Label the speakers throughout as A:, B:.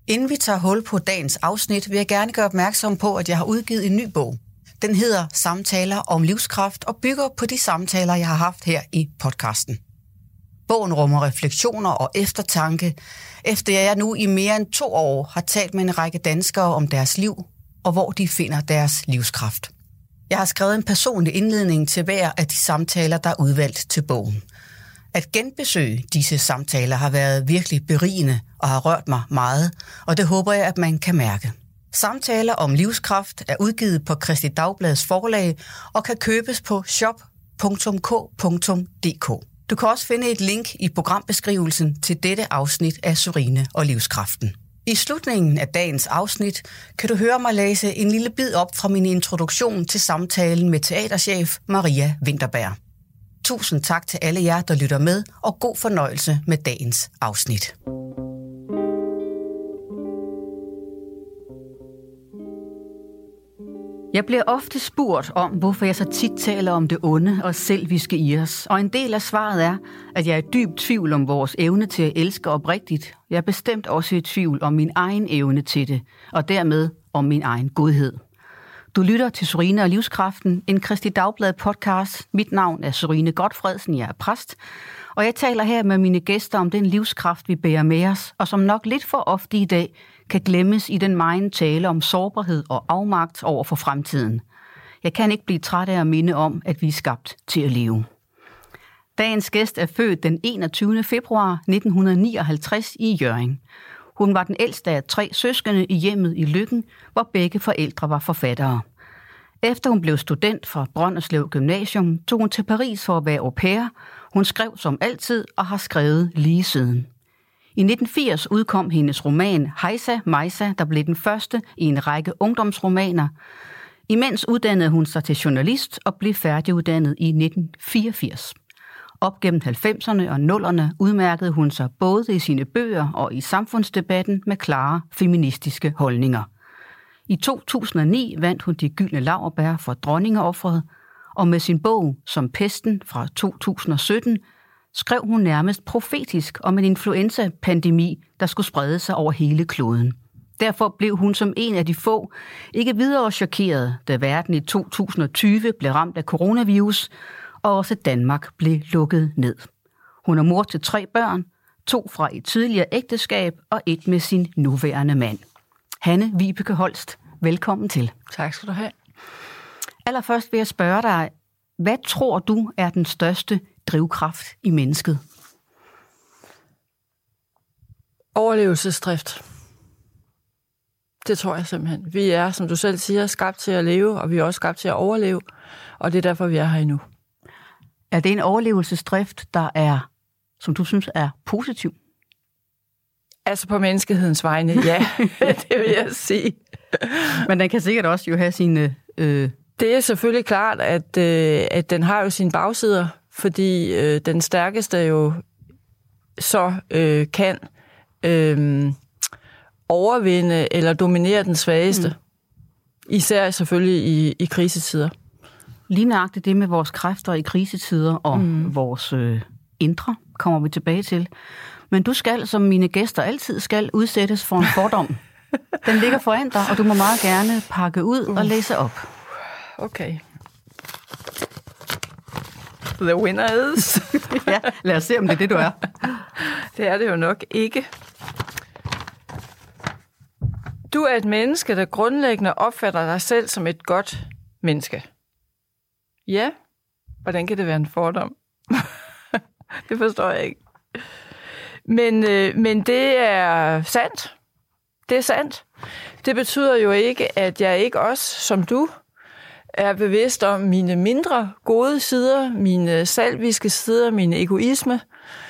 A: Inden vi tager hul på dagens afsnit, vil jeg gerne gøre opmærksom på, at jeg har udgivet en ny bog. Den hedder Samtaler om livskraft og bygger på de samtaler, jeg har haft her i podcasten. Bogen rummer refleksioner og eftertanke, efter jeg nu i mere end 2 år har talt med en række danskere om deres liv og hvor de finder deres livskraft. Jeg har skrevet en personlig indledning til hver af de samtaler, der er udvalgt til bogen. At genbesøge disse samtaler har været virkelig berigende og har rørt mig meget, og det håber jeg, at man kan mærke. Samtaler om livskraft er udgivet på Kristeligt Dagbladets forlag og kan købes på shop.k.dk. Du kan også finde et link i programbeskrivelsen til dette afsnit af Sørine og Livskraften. I slutningen af dagens afsnit kan du høre mig læse en lille bid op fra min introduktion til samtalen med teaterchef Maria Vinterberg. Tusind tak til alle jer, der lytter med, og god fornøjelse med dagens afsnit. Jeg bliver ofte spurgt om, hvorfor jeg så tit taler om det onde og selviske i os. Og en del af svaret er, at jeg er i dyb tvivl om vores evne til at elske oprigtigt. Jeg er bestemt også i tvivl om min egen evne til det, og dermed om min egen godhed. Du lytter til Sørine og Livskraften, en Kristeligt Dagblad podcast. Mit navn er Sørine Gotfredsen, jeg er præst. Og jeg taler her med mine gæster om den livskraft, vi bærer med os, og som nok lidt for ofte i dag kan glemmes i den megen tale om sårbarhed og afmagt over for fremtiden. Jeg kan ikke blive træt af at minde om, at vi er skabt til at leve. Dagens gæst er født den 21. februar 1959 i Hjørring. Hun var den ældste af 3 søskende i hjemmet i Løkken, hvor begge forældre var forfattere. Efter hun blev student fra Brønderslev Gymnasium, tog hun til Paris for at være au pair. Hun skrev som altid og har skrevet lige siden. I 1980 udkom hendes roman Hejsa Mejsa, der blev den første i en række ungdomsromaner. Imens uddannede hun sig til journalist og blev færdiguddannet i 1984. Op gennem 90'erne og 00'erne udmærkede hun sig både i sine bøger og i samfundsdebatten med klare feministiske holdninger. I 2009 vandt hun de gyldne laurbær for dronningeoffret, og med sin bog Som pesten fra 2017 skrev hun nærmest profetisk om en influenza-pandemi, der skulle sprede sig over hele kloden. Derfor blev hun som en af de få ikke videre chokeret, da verden i 2020 blev ramt af coronavirus, og også Danmark blev lukket ned. Hun er mor til 3 børn, 2 fra et tidligere ægteskab og 1 med sin nuværende mand. Hanne Vibeke Holst, velkommen til.
B: Tak skal du have.
A: Allerførst vil jeg spørge dig, hvad tror du er den største drivkraft i mennesket?
B: Overlevelsesdrift. Det tror jeg simpelthen. Vi er, som du selv siger, skabt til at leve, og vi er også skabt til at overleve, og det er derfor, vi er her endnu.
A: Er det en overlevelsesdrift, der er, som du synes, er positiv?
B: Altså på menneskehedens vegne, ja, det vil jeg sige.
A: Men den kan sikkert også jo have sine...
B: Det er selvfølgelig klart, at den har jo sine bagsider, fordi den stærkeste jo så kan overvinde eller dominere den svageste. Især selvfølgelig i krisetider.
A: Lige nøjagtigt det med vores kræfter i krisetider og vores indre kommer vi tilbage til. Men du skal, som mine gæster altid skal, udsættes for en fordom. Den ligger foran dig, og du må meget gerne pakke ud og læse op.
B: Okay. The winner is...
A: Ja, lad os se, om det er det, du er.
B: Det er det jo nok ikke. Du er et menneske, der grundlæggende opfatter dig selv som et godt menneske. Ja, hvordan kan det være en fordom? Det forstår jeg ikke. Men det er sandt. Det er sandt. Det betyder jo ikke, at jeg ikke også, som du, er bevidst om mine mindre gode sider, mine selviske sider, min egoisme,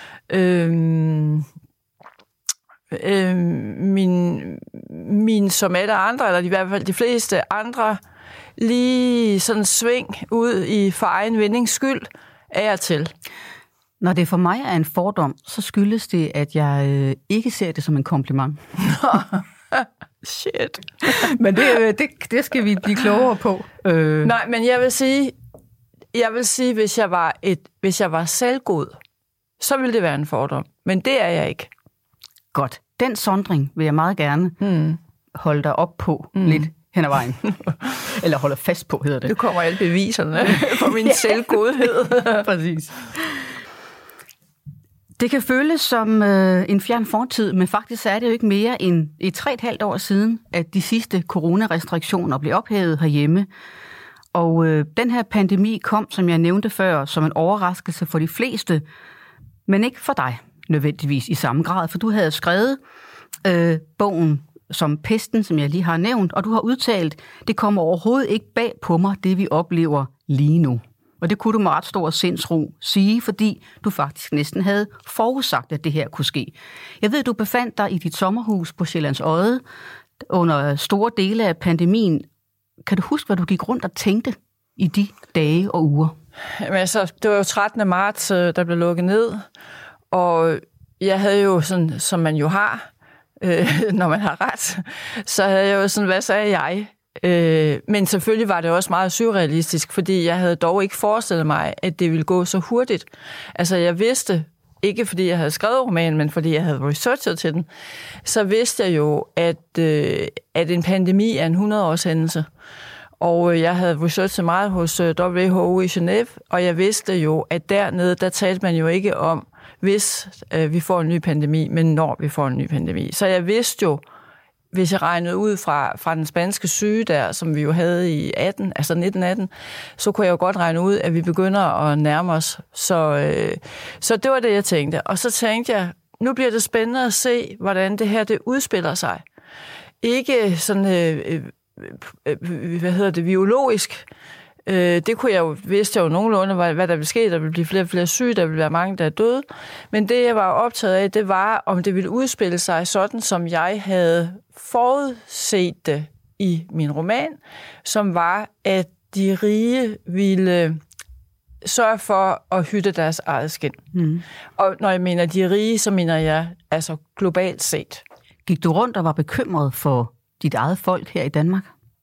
B: min som alle andre, eller i hvert fald de fleste andre, lige sådan sving ud i for egen vindings skyld, er jeg til.
A: Når det for mig er en fordom, så skyldes det, at jeg ikke ser det som en kompliment.
B: Shit.
A: Men det skal vi blive klogere på.
B: Nej, men jeg vil sige, hvis jeg var selvgod, så ville det være en fordom. Men det er jeg ikke.
A: Godt. Den sondring vil jeg meget gerne holde dig op på lidt hen ad vejen. Eller holde fast på, hedder det.
B: Nu kommer alle beviserne for min selvgodhed.
A: Præcis. Det kan føles som en fjern fortid, men faktisk er det jo ikke mere end 3,5 år siden, at de sidste coronarestriktioner blev ophævet herhjemme. Og den her pandemi kom, som jeg nævnte før, som en overraskelse for de fleste, men ikke for dig nødvendigvis i samme grad, for du havde skrevet bogen som Pesten, som jeg lige har nævnt, og du har udtalt, det kommer overhovedet ikke bag på mig, det vi oplever lige nu. Og det kunne du med ret stor sindsro sige, fordi du faktisk næsten havde forudsagt, at det her kunne ske. Jeg ved, du befandt dig i dit sommerhus på Sjællands Odde under store dele af pandemien. Kan du huske, hvad du gik rundt og tænkte i de dage og uger?
B: Jamen, altså, det var jo 13. marts, der blev lukket ned, og jeg havde jo sådan, som man jo har, når man har ret, så havde jeg jo sådan, hvad sagde jeg? Men selvfølgelig var det også meget surrealistisk, fordi jeg havde dog ikke forestillet mig, at det ville gå så hurtigt. Altså, jeg vidste, ikke fordi jeg havde skrevet romanen, men fordi jeg havde researchet til den, så vidste jeg jo, at en pandemi er en 100-års hændelse. Og jeg havde researchet meget hos WHO i Genève, og jeg vidste jo, at dernede, der talte man jo ikke om, hvis vi får en ny pandemi, men når vi får en ny pandemi. Så jeg vidste jo, hvis jeg regnede ud fra den spanske syge der, som vi jo havde i 1918, så kunne jeg jo godt regne ud, at vi begynder at nærme os. Så det var det, jeg tænkte. Og så tænkte jeg, nu bliver det spændende at se, hvordan det her det udspiller sig. Ikke sådan, biologisk. Det kunne jeg jo, vidste jeg jo nogenlunde, hvad der ville ske. Der ville blive flere og flere syge, der ville være mange, der er døde. Men det, jeg var optaget af, det var, om det ville udspille sig sådan, som jeg havde forudset det i min roman, som var, at de rige ville sørge for at hytte deres eget skind. Og når jeg mener de rige, så mener jeg altså globalt set.
A: Gik du rundt og var bekymret for dit eget folk her i Danmark?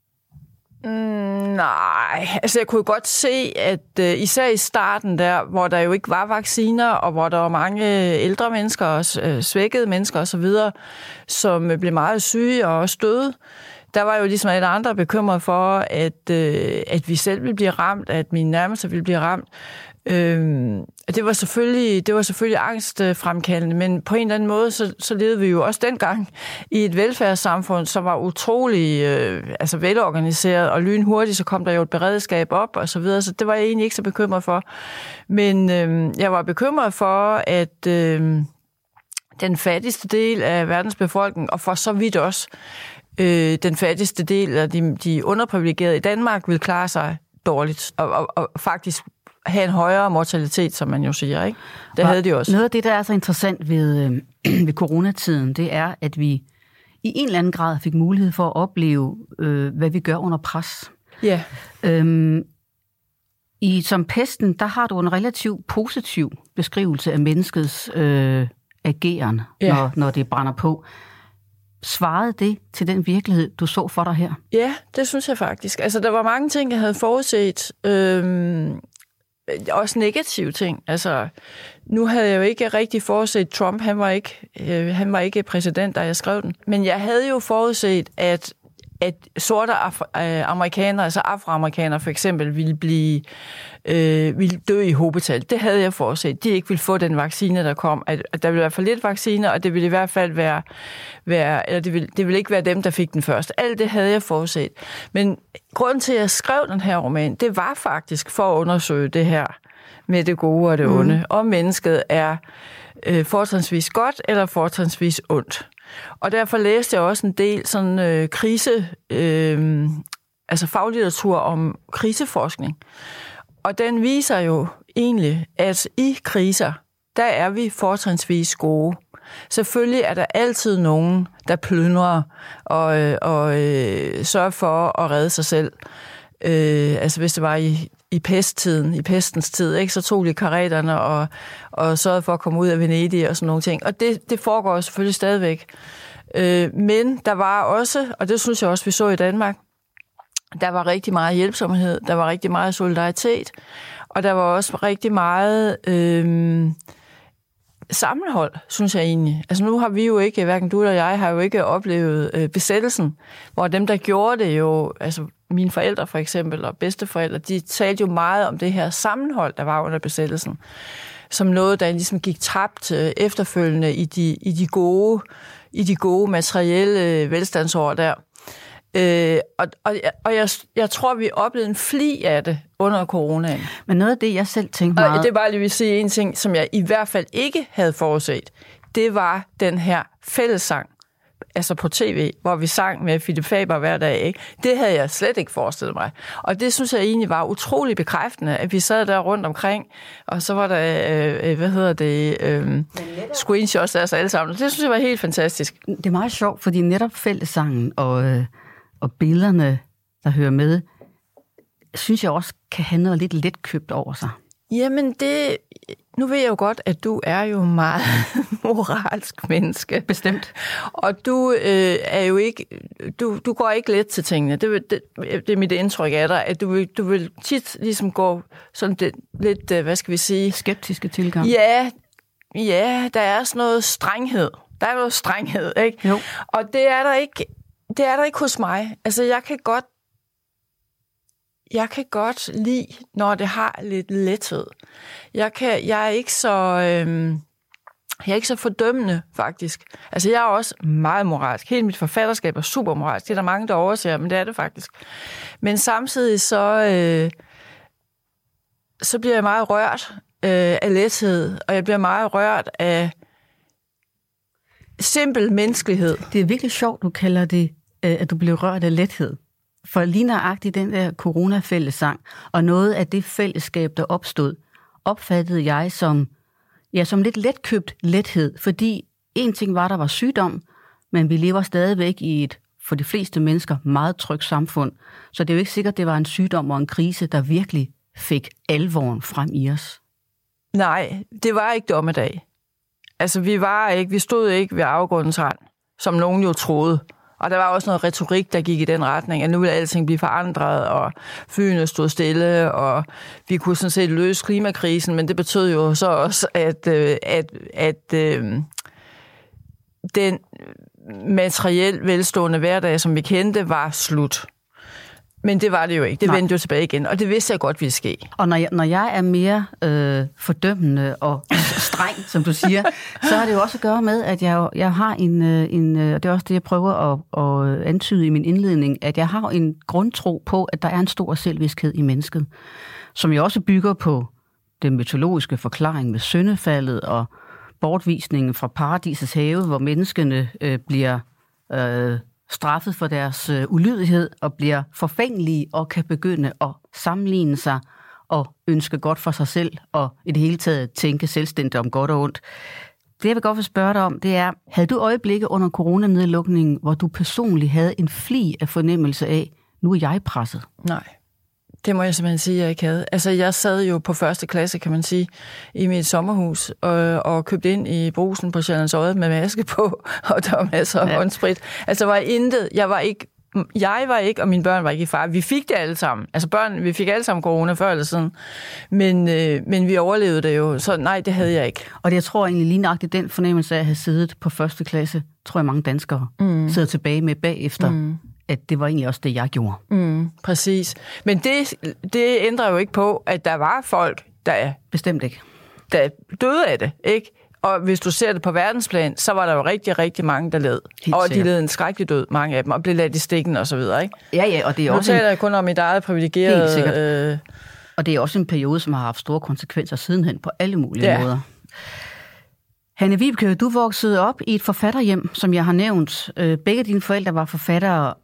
B: Nej, altså jeg kunne godt se, at især i starten der, hvor der jo ikke var vacciner, og hvor der var mange ældre mennesker og svækkede mennesker osv., som blev meget syge og også døde, der var jo ligesom alle andre bekymret for, at vi selv ville blive ramt, at mine nærmeste ville blive ramt. Det var selvfølgelig angstfremkaldende, men på en eller anden måde, så levede vi jo også dengang i et velfærdssamfund, som var utrolig velorganiseret, og lynhurtigt, så kom der jo et beredskab op, og så videre, så det var jeg egentlig ikke så bekymret for. Men jeg var bekymret for, at den fattigste del af verdens befolkning, og for så vidt også den fattigste del af de underprivilegerede i Danmark, ville klare sig dårligt, og faktisk have en højere mortalitet, som man jo siger, ikke? Det havde de også.
A: Noget af det, der er så interessant ved coronatiden, det er, at vi i en eller anden grad fik mulighed for at opleve, hvad vi gør under pres.
B: Ja.
A: Som Pesten, der har du en relativt positiv beskrivelse af menneskets ageren, når det brænder på. Svarede det til den virkelighed, du så for dig her?
B: Ja, det synes jeg faktisk. Altså, der var mange ting, jeg havde forudset. Også negative ting. Altså, nu havde jeg jo ikke rigtig forudset Trump. Han var ikke præsident, da jeg skrev den. Men jeg havde jo forudset, at sorte amerikanere, altså afroamerikanere for eksempel, ville dø i hobetal. Det havde jeg forudset. De ikke ville få den vaccine, der kom. At der ville være for lidt vacciner, og det ville i hvert fald det ville ikke være dem, der fik den først. Alt det havde jeg forudset. Men grunden til, at jeg skrev den her roman, det var faktisk for at undersøge det her med det gode og det onde. Om mennesket er fortrinsvis godt eller fortrinsvis ondt. Og derfor læste jeg også en del sådan faglitteratur om kriseforskning. Og den viser jo egentlig, at i kriser, der er vi fortrinsvis gode. Selvfølgelig er der altid nogen, der plyndrer og sørger for at redde sig selv. Hvis det var i pestens tid, ikke, så tog de karreterne og sørgede for at komme ud af Venedig og sådan nogle ting. Og det foregår selvfølgelig stadigvæk. Men der var også, og det synes jeg også, vi så i Danmark, der var rigtig meget hjælpsomhed, der var rigtig meget solidaritet, og der var også rigtig meget sammenhold, synes jeg egentlig. Altså nu har vi jo ikke, hverken du eller jeg, har jo ikke oplevet besættelsen, hvor dem, der gjorde det jo, altså mine forældre for eksempel, og bedsteforældre, de talte jo meget om det her sammenhold, der var under besættelsen, som noget, der ligesom gik tabt efterfølgende i de gode materielle velstandsår der. Og jeg tror, vi oplevede en fli af det under coronaen.
A: Men noget af det, jeg selv tænkte meget...
B: Og det bare lige vil sige en ting, som jeg i hvert fald ikke havde forudset. Det var den her fællessang, altså på tv, hvor vi sang med Philip Faber hver dag. Ikke? Det havde jeg slet ikke forestillet mig. Og det synes jeg egentlig var utrolig bekræftende, at vi sad der rundt omkring, og så var der, screenshots af os alle sammen. Det synes jeg var helt fantastisk.
A: Det er meget sjovt, fordi netop fællessangen og billederne, der hører med, synes jeg også kan have noget lidt letkøbt over sig. Jamen nu ved jeg jo godt, at du er jo meget moralsk menneske. Bestemt.
B: Og du er jo ikke, du går ikke let til tingene. Det er mit indtryk af dig, at du vil tit ligesom gå sådan lidt, hvad skal vi sige?
A: Skeptiske tilgang.
B: Ja, der er sådan noget strenghed. Der er noget strenghed, ikke?
A: Jo.
B: Og det er der ikke hos mig. Altså, jeg kan godt lide, når det har lidt lethed. Jeg er ikke så fordømmende, faktisk. Altså, jeg er også meget moralsk. Hele mit forfatterskab er super moralsk. Det er der mange, der overser, men det er det faktisk. Men samtidig så bliver jeg meget rørt af lethed, og jeg bliver meget rørt af simpel menneskelighed.
A: Det er virkelig sjovt, du kalder det, at du bliver rørt af lethed. For lige nøjagtigt den der coronafællessang, og noget af det fællesskab, der opstod, opfattede jeg som lidt letkøbt lethed. Fordi en ting var, der var sygdom, men vi lever stadigvæk i et, for de fleste mennesker, meget trygt samfund. Så det er jo ikke sikkert, det var en sygdom og en krise, der virkelig fik alvoren frem i os.
B: Nej, det var ikke dommedag. Altså, vi stod ikke ved afgrundens rand, som nogen jo troede. Og der var også noget retorik, der gik i den retning, at nu ville alting blive forandret, og flyene stod stille, og vi kunne sådan set løse klimakrisen, men det betød jo så også, at den materielt velstående hverdag, som vi kendte, var slut. Men det var det jo ikke. Det vendte jo tilbage igen, og det vidste jeg godt ville ske.
A: Og når jeg er mere fordømmende og streng, som du siger, så har det jo også at gøre med, at jeg har det er også det, jeg prøver at antyde i min indledning, at jeg har en grundtro på, at der er en stor selvviskhed i mennesket, som jo også bygger på den mytologiske forklaring med syndefaldet og bortvisningen fra paradisets have, hvor menneskene bliver straffet for deres ulydighed og bliver forfængelige og kan begynde at sammenligne sig og ønske godt for sig selv og i det hele taget tænke selvstændigt om godt og ondt. Det, jeg vil godt vil spørge dig om, det er, havde du øjeblikke under coronanedlukningen, hvor du personligt havde en fli af fornemmelse af, nu er jeg presset?
B: Nej. Det må jeg simpelthen sige, at jeg ikke havde. Altså, jeg sad jo på første klasse, kan man sige, i mit sommerhus og købte ind i Brugsen på Sjællands Odde med maske på, og der var masser af håndsprit. Altså, var intet. Jeg var ikke, og mine børn var ikke i fare. Vi fik det alle sammen. Altså, vi fik alle sammen corona før eller siden. Men vi overlevede det jo, så nej, det havde jeg ikke.
A: Og det, jeg tror egentlig lige nøjagtigt den fornemmelse af at have siddet på første klasse, tror jeg mange danskere sidder tilbage med bagefter. At det var egentlig også det, jeg gjorde.
B: Præcis. Men det ændrer jo ikke på, at der var folk, der
A: bestemt ikke,
B: der døde af det, ikke? Og hvis du ser det på verdensplan, så var der jo rigtig, rigtig mange, der led.
A: Helt
B: og
A: sikkert.
B: de led en skrækkelig død, mange af dem, og blev ladt i stikken og så videre, ikke?
A: Ja, og det er
B: nu
A: også
B: taler jeg kun om mit eget privilegerede...
A: Og det er også en periode, som har haft store konsekvenser sidenhen på alle mulige måder. Hanne Vibeke, du voksede op i et forfatterhjem, som jeg har nævnt. Begge dine forældre var forfattere.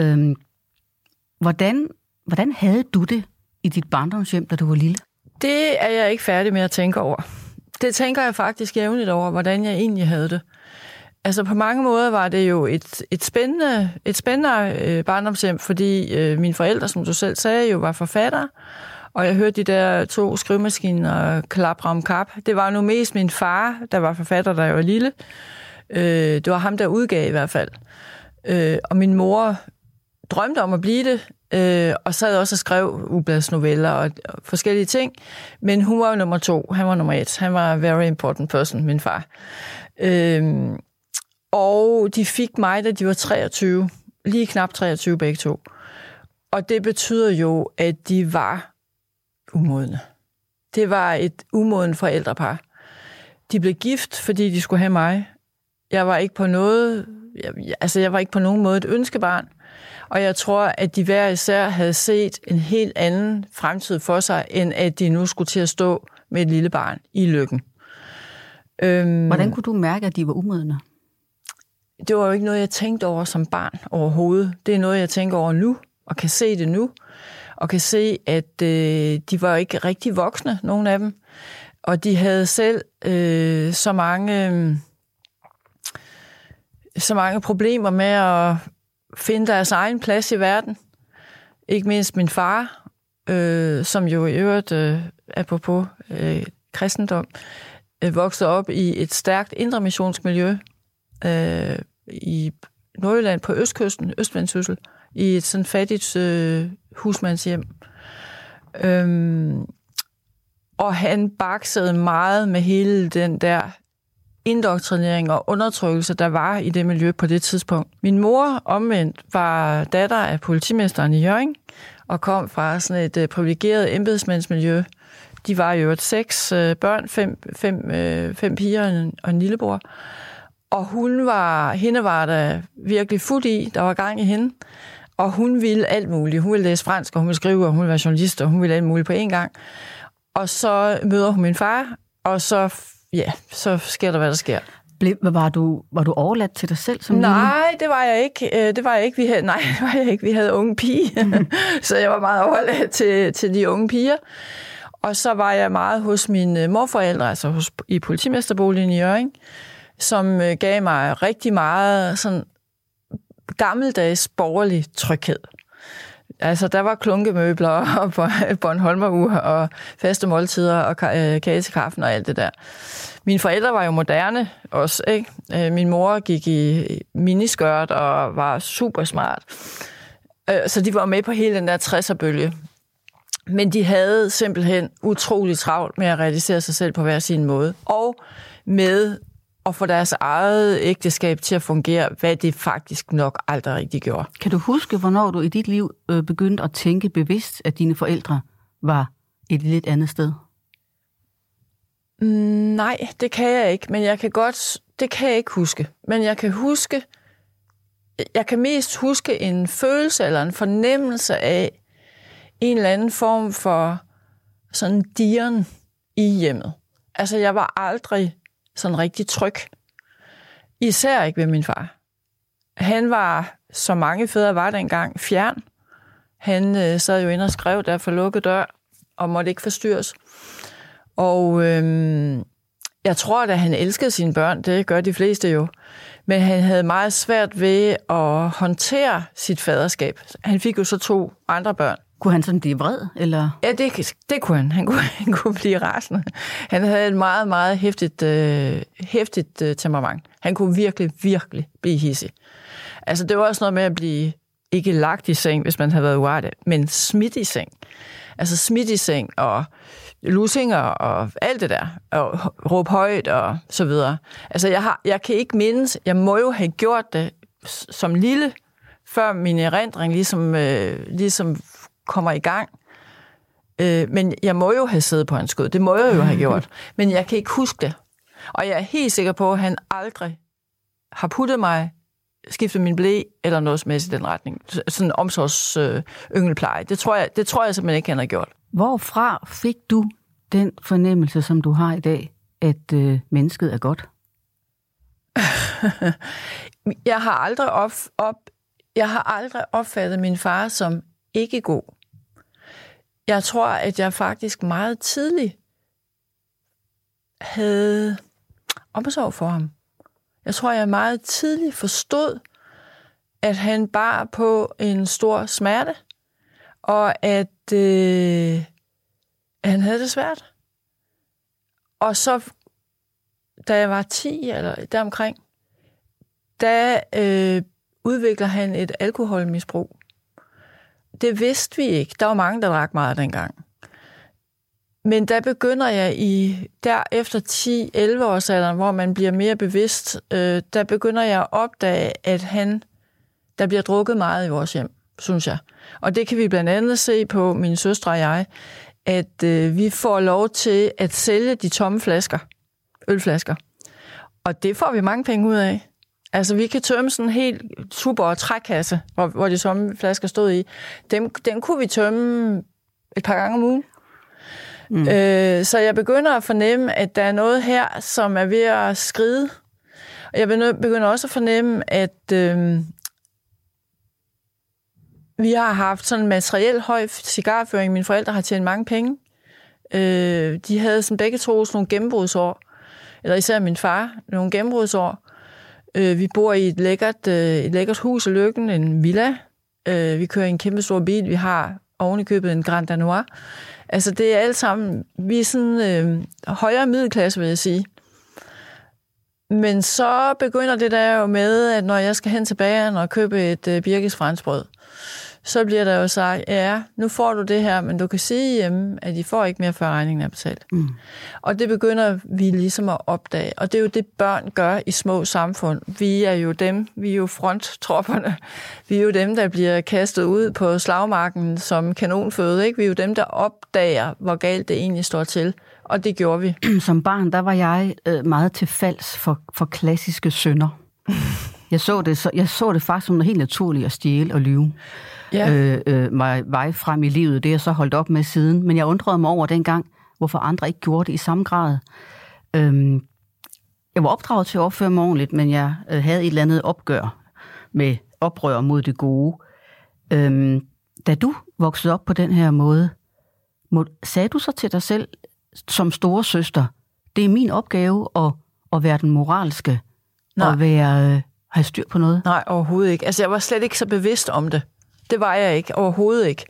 A: Hvordan havde du det i dit barndomshjem, da du var lille?
B: Det er jeg ikke færdig med at tænke over. Det tænker jeg faktisk jævnligt over, hvordan jeg egentlig havde det. Altså på mange måder var det jo et spændende barndomshjem, fordi mine forældre, som du selv sagde, jo var forfattere. Og jeg hørte de der 2 skrivemaskiner klapre om kap. Det var nu mest min far, der var forfatter, da jeg var lille. Det var ham, der udgav i hvert fald. Og min mor drømte om at blive det, og sad også og skrev ubladsnoveller og forskellige ting. Men hun var jo nummer 2, han var nummer 1. Han var a very important person, min far. Og de fik mig, da de var 23. Lige knap 23 begge to. Og det betyder jo, at de var umodne. Det var et umoden forældrepar. De blev gift, fordi de skulle have mig. Jeg var ikke på nogen måde et ønskebarn. Og jeg tror, at de hver især havde set en helt anden fremtid for sig, end at de nu skulle til at stå med et lille barn i lykken.
A: Hvordan kunne du mærke, at de var umodne?
B: Det var jo ikke noget, jeg tænkte over som barn overhovedet. Det er noget, jeg tænker over nu, og kan se det nu. Og kan se, at de var ikke rigtig voksne, nogen af dem. Og de havde selv så mange problemer med at finde deres egen plads i verden. Ikke mindst min far, som jo i øvrigt, apropos kristendom, voksede op i et stærkt indremissionsk i Nordjylland på østkysten, Østvendsyssel, i et sådan fattigt husmandshjem. Og han baksede meget med hele den der indoktrinering og undertrykkelse, der var i det miljø på det tidspunkt. Min mor omvendt var datter af politimesteren i Hjørring, og kom fra sådan et privilegeret embedsmandsmiljø. De var jo 6 børn, 5 piger og en lillebror. Og hende var der virkelig fuld i, der var gang i hende. Og hun ville alt muligt. Hun ville læse fransk, og hun ville skrive, og hun ville være journalist, og hun ville alt muligt på én gang. Og så møder hun min far, og så sker der, hvad der sker.
A: Var du overladt til dig selv som lille?
B: Nej, det var jeg ikke. Vi havde unge piger, så jeg var meget overladt til de unge piger. Og så var jeg meget hos mine morforældre, altså i politimesterboligen i Hjørring, som gav mig rigtig meget sådan gammeldags borgerlig tryghed. Altså, der var klunkemøbler og Bornholmerur og faste måltider og kage til kaffen og alt det der. Mine forældre var jo moderne også, ikke? Min mor gik i miniskørt og var super smart. Så de var med på hele den der 60'er-bølge. Men de havde simpelthen utroligt travlt med at realisere sig selv på hver sin måde. Og med at få deres eget ægteskab til at fungere, hvad det faktisk nok aldrig rigtig gjorde.
A: Kan du huske, hvornår du i dit liv begyndte at tænke bevidst, at dine forældre var et lidt andet sted?
B: Nej, det kan jeg ikke, men det kan jeg ikke huske. Men jeg kan mest huske en følelse eller en fornemmelse af en eller anden form for sådan dirren i hjemmet. Altså, jeg var aldrig sådan rigtig tryg. Især ikke ved min far. Han var, som mange fædre var dengang, fjern. Han sad jo inde og skrev der for lukket dør, og måtte ikke forstyrres. Og jeg tror, at han elskede sine børn, det gør de fleste jo, men han havde meget svært ved at håndtere sit faderskab. Han fik jo så 2 andre børn.
A: Kunne han sådan blive vred, eller?
B: Ja, det kunne han. Han kunne blive rasende. Han havde et meget, meget hæftigt temperament. Han kunne virkelig, virkelig blive hidsig. Altså, det var også noget med at blive ikke lagt i seng, hvis man havde været uartig, men smidt i seng. Altså smidt i seng og lusinger og alt det der, og råb højt og så videre. Altså, jeg kan ikke mindes, jeg må jo have gjort det som lille, før min erindring ligesom kommer i gang. Men jeg må jo have siddet på hans skød. Det må jeg jo have gjort. Men jeg kan ikke huske det. Og jeg er helt sikker på, at han aldrig har puttet mig, skiftet min ble, eller noget som helst i den retning. Sådan en omsorgsyngelpleje. Det tror jeg simpelthen ikke, han har gjort.
A: Hvorfra fik du den fornemmelse, som du har i dag, at mennesket er godt?
B: Jeg har aldrig opfattet min far som ikke god. Jeg tror, at jeg faktisk meget tidligt havde omsorg for ham. Jeg tror, jeg meget tidligt forstod, at han bar på en stor smerte, og at han havde det svært. Og så, da jeg var 10 eller deromkring, der udvikler han et alkoholmisbrug. det vidste vi ikke. Der var mange, der drak meget dengang. Men der begynder jeg der efter 10-11 års alderen, hvor man bliver mere bevidst, der begynder jeg at opdage, at der bliver drukket meget i vores hjem, synes jeg. Og det kan vi blandt andet se på, mine søstre og jeg, at vi får lov til at sælge de tomme flasker, ølflasker. Og det får vi mange penge ud af. Altså, vi kan tømme sådan en helt super trækasse, hvor de tomme flasker stod i. Den kunne vi tømme et par gange om ugen. Så jeg begynder at fornemme, at der er noget her, som er ved at skride. Og jeg begynder også at fornemme, at vi har haft sådan en materiel høj cigarføring. Mine forældre har tjent mange penge. De havde sådan begge to sådan nogle gennembrudsår. Eller især min far, nogle gennembrudsår. Vi bor i et lækkert hus i Løkken, en villa. Vi kører i en kæmpe stor bil. Vi har oven i købet en Grand Danois. Altså, det er alt sammen... Vi er sådan højere middelklasse, vil jeg sige. Men så begynder det der jo med, at når jeg skal hen til bageren og købe et Birkes franskbrød, så bliver der jo sagt, ja, nu får du det her, men du kan sige hjemme, at I får ikke mere, før regningen er betalt. Og det begynder vi ligesom at opdage. Og det er jo det, børn gør i små samfund. Vi er jo fronttropperne. Vi er jo dem, der bliver kastet ud på slagmarken som kanonføde. Ikke? Vi er jo dem, der opdager, hvor galt det egentlig står til. Og det gjorde vi.
A: Som barn, der var jeg meget til falds for klassiske synder. Jeg så det faktisk som noget helt naturligt at stjæle og lyve. Vej frem i livet. Det er jeg så holdt op med siden. Men jeg undrede mig over dengang, hvorfor andre ikke gjorde det i samme grad. Jeg var opdraget til at opføre mig ordentligt, men jeg havde et eller andet opgør med oprør mod det gode. Da du voksede op på den her måde, sagde du så til dig selv som store søster, det er min opgave at være den moralske, og have styr på noget?
B: Nej, overhovedet ikke. Altså, jeg var slet ikke så bevidst om det. Det var jeg ikke. Overhovedet ikke.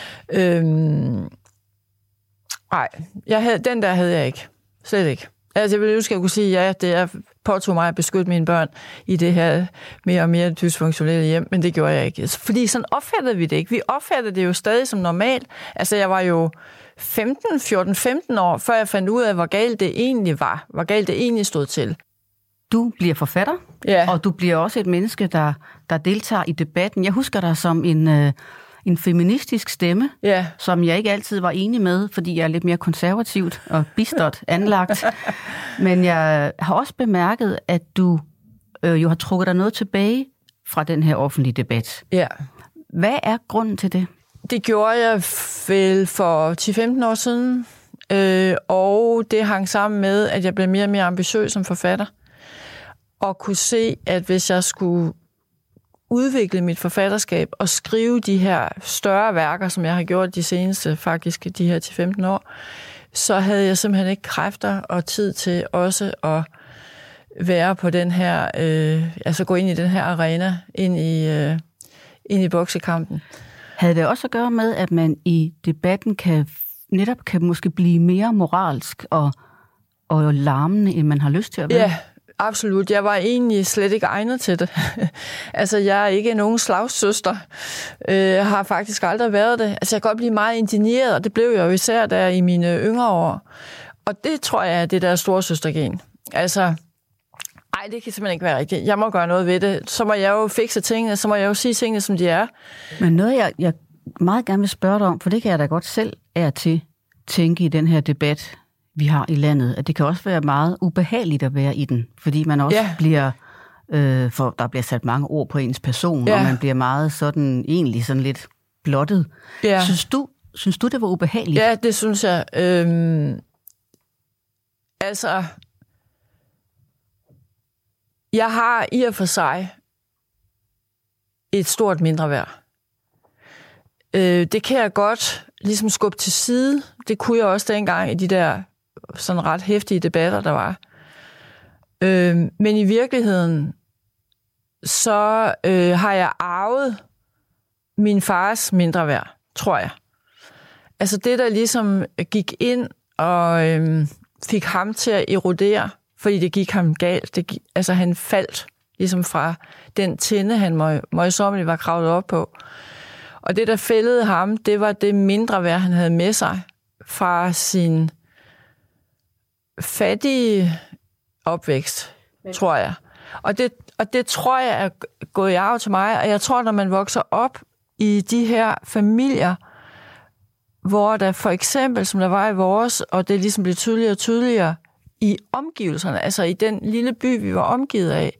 B: Nej, den der havde jeg ikke. Slet ikke. Altså, jeg ville ønske, at jeg kunne sige, ja, det er påtog mig at beskytte mine børn i det her mere og mere dysfunktionelle hjem, men det gjorde jeg ikke. Fordi sådan opfattede vi det ikke. Vi opfattede det jo stadig som normalt. Altså, jeg var jo 15 år, før jeg fandt ud af, hvor galt det egentlig var. Hvor galt det egentlig stod til.
A: Du bliver forfatter, og du bliver også et menneske, der deltager i debatten. Jeg husker dig som en feministisk stemme, som jeg ikke altid var enig med, fordi jeg er lidt mere konservativt og bistert anlagt. Men jeg har også bemærket, at du jo har trukket dig noget tilbage fra den her offentlige debat.
B: Ja.
A: Hvad er grunden til det?
B: Det gjorde jeg vel for 10-15 år siden, og det hang sammen med, at jeg blev mere og mere ambitiøs som forfatter. Og kunne se, at hvis jeg skulle udvikle mit forfatterskab og skrive de her større værker, som jeg har gjort de seneste, faktisk de her 10-15 år, så havde jeg simpelthen ikke kræfter og tid til også at være på den her, altså gå ind i den her arena, ind i boksekampen.
A: Havde det også at gøre med, at man i debatten kan måske blive mere moralsk og larmende, end man har lyst til at være?
B: Ja, absolut. Jeg var egentlig slet ikke egnet til det. Altså, jeg er ikke nogen slagssøster. Jeg har faktisk aldrig været det. Altså, jeg kan godt blive meget indigneret, og det blev jeg jo især der i mine yngre år. Og det tror jeg er det der storesøstergen. Altså, det kan simpelthen ikke være rigtigt. Jeg må gøre noget ved det. Så må jeg jo fikse tingene, så må jeg jo sige tingene, som de er.
A: Men noget, jeg meget gerne vil spørge dig om, for det kan jeg da godt selv tænke i den her debat, vi har i landet, at det kan også være meget ubehageligt at være i den, fordi man også bliver, for der bliver sat mange ord på ens person, og man bliver meget egentlig sådan lidt blottet. Ja. Synes du, det var ubehageligt?
B: Ja, det synes jeg. Altså, jeg har i og for sig et stort mindreværd. Det kan jeg godt ligesom skubbe til side. Det kunne jeg også dengang i de der sådan ret heftige debatter, der var. Men i virkeligheden, så har jeg arvet min fars mindreværd, tror jeg. Altså det, der ligesom gik ind og fik ham til at erodere, fordi det gik ham galt. Altså han faldt ligesom fra den tinde, han møjsommeligt var kravlet op på. Og det, der fældede ham, det var det mindre værd, han havde med sig fra sin fattige opvækst, tror jeg. Og det tror jeg er gået i arv til mig, og jeg tror, når man vokser op i de her familier, hvor der for eksempel, som der var i vores, og det ligesom blev tydeligere og tydeligere i omgivelserne, altså i den lille by, vi var omgivet af,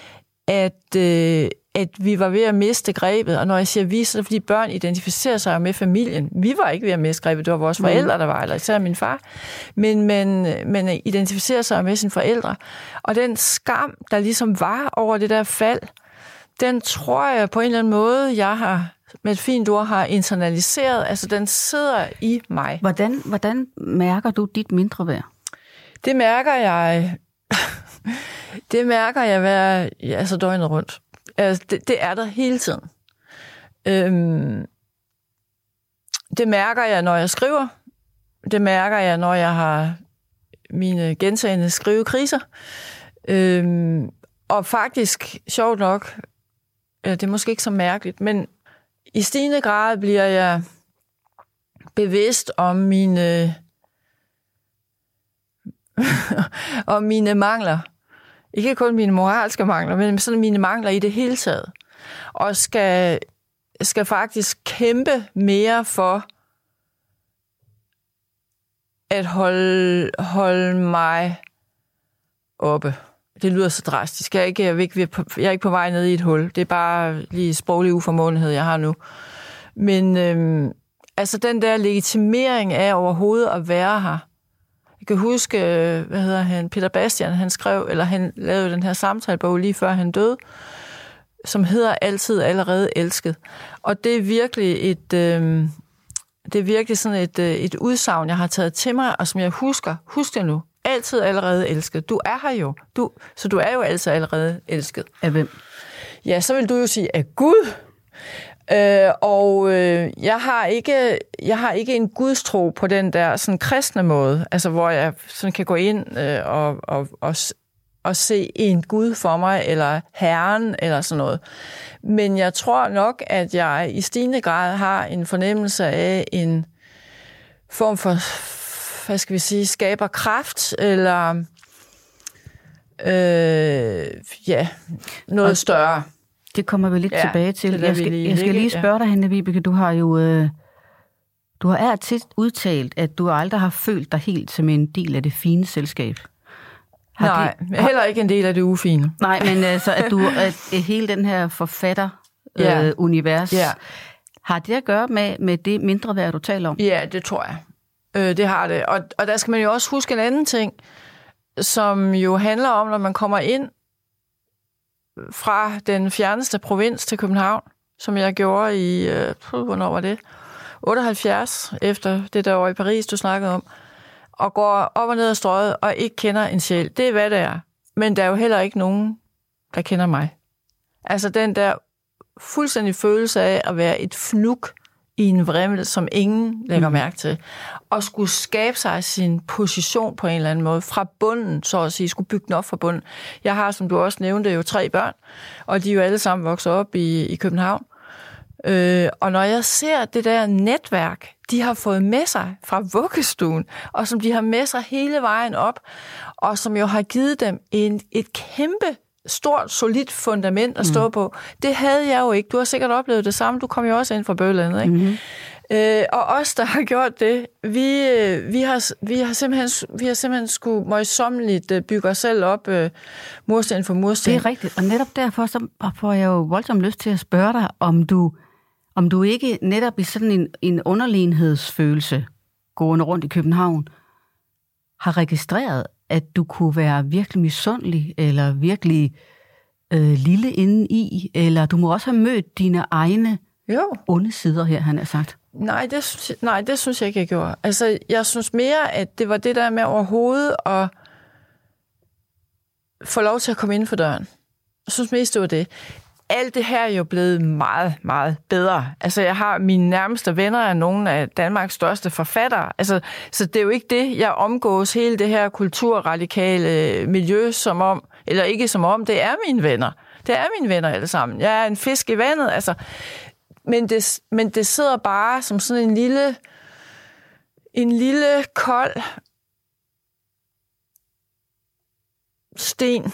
B: at vi var ved at miste grebet. Og når jeg siger vi, så er det fordi børn identificerer sig med familien. Vi var ikke ved at miste grebet, det var vores forældre, der var, eller især min far. Men identificerer sig med sine forældre. Og den skam, der ligesom var over det der fald, den tror jeg på en eller anden måde, jeg har med et fint ord har internaliseret. Altså den sidder i mig.
A: Hvordan mærker du dit mindreværd?
B: Det mærker jeg... Det mærker jeg altså døgnet rundt. Altså, det er der hele tiden. Det mærker jeg, når jeg skriver. Det mærker jeg, når jeg har mine gentagende skrivekriser. Og faktisk, sjovt nok, det er måske ikke så mærkeligt, men i stigende grad bliver jeg bevidst om mine mangler. Ikke kun mine moralske mangler, men sådan mine mangler i det hele taget. Og skal faktisk kæmpe mere for at holde mig oppe. Det lyder så drastisk. Jeg er ikke på vej ned i et hul. Det er bare lige sproglig uformåenhed, jeg har nu. Men altså den der legitimering af overhovedet at være her. Jeg kan huske, Peter Bastian, han lavede den her samtalebog lige før han døde, som hedder Altid allerede elsket. Og det er virkelig sådan et udsagn, jeg har taget til mig, og som jeg husker. Husk det nu. Altid allerede elsket. Du er her jo. Så du er jo altid allerede elsket.
A: Af hvem?
B: Ja, så vil du jo sige, af Gud. Jeg har ikke en gudstro på den der sådan kristne måde, altså hvor jeg sådan kan gå ind og se en Gud for mig, eller Herren, eller sådan noget. Men jeg tror nok, at jeg i stigende grad har en fornemmelse af en form for, hvad skal vi sige, skaberkraft, eller noget større.
A: Det kommer vi lidt tilbage til. Jeg skal lige spørge dig, Hanne-Vibeke, du har tit udtalt, at du aldrig har følt dig helt som en del af det fine selskab.
B: Heller ikke en del af det ufine.
A: Nej, men altså, at hele den her forfatter-univers, har det at gøre med det mindre værd, du taler om?
B: Ja, det tror jeg. Det har det. Og der skal man jo også huske en anden ting, som jo handler om, når man kommer ind fra den fjerneste provins til København, som jeg gjorde i, hvornår var det? 78, efter det der år i Paris, du snakkede om, og går op og ned ad strøget og ikke kender en sjæl. Det er, hvad det er. Men der er jo heller ikke nogen, der kender mig. Altså den der fuldstændig følelse af at være et fnuk i en vrimmel, som ingen lægger mærke til, og skulle skabe sig sin position på en eller anden måde, fra bunden, så at sige, skulle bygge den op fra bunden. Jeg har, som du også nævnte, jo 3 børn, og de er jo alle sammen vokset op i København. Og når jeg ser det der netværk, de har fået med sig fra vuggestuen, og som de har med sig hele vejen op, og som jo har givet dem et kæmpe, stort, solidt fundament at stå på. Det havde jeg jo ikke. Du har sikkert oplevet det samme. Du kom jo også ind fra bøllandet, ikke? Mm-hmm. Og os, der har gjort det, vi har simpelthen skulle møjsommeligt bygge os selv op, mursten for mursten.
A: Det er rigtigt, og netop derfor så får jeg jo voldsomt lyst til at spørge dig, om du ikke netop i sådan en underlegenhedsfølelse, gående rundt i København, har registreret, at du kunne være virkelig misundelig, eller virkelig lille inde i, eller du må også have mødt dine egne onde sider her, han har sagt.
B: Nej, det synes jeg ikke, jeg gjorde. Altså, jeg synes mere, at det var det der med overhovedet at få lov til at komme ind for døren. Jeg synes mest, det var det. Alt det her er jo blevet meget, meget bedre. Altså, jeg har mine nærmeste venner af nogle af Danmarks største forfattere. Altså, så det er jo ikke det, jeg omgås hele det her kulturradikale miljø som om, eller ikke som om, det er mine venner. Det er mine venner alle sammen. Jeg er en fisk i vandet. Altså, Men det sidder bare som sådan en lille kold sten.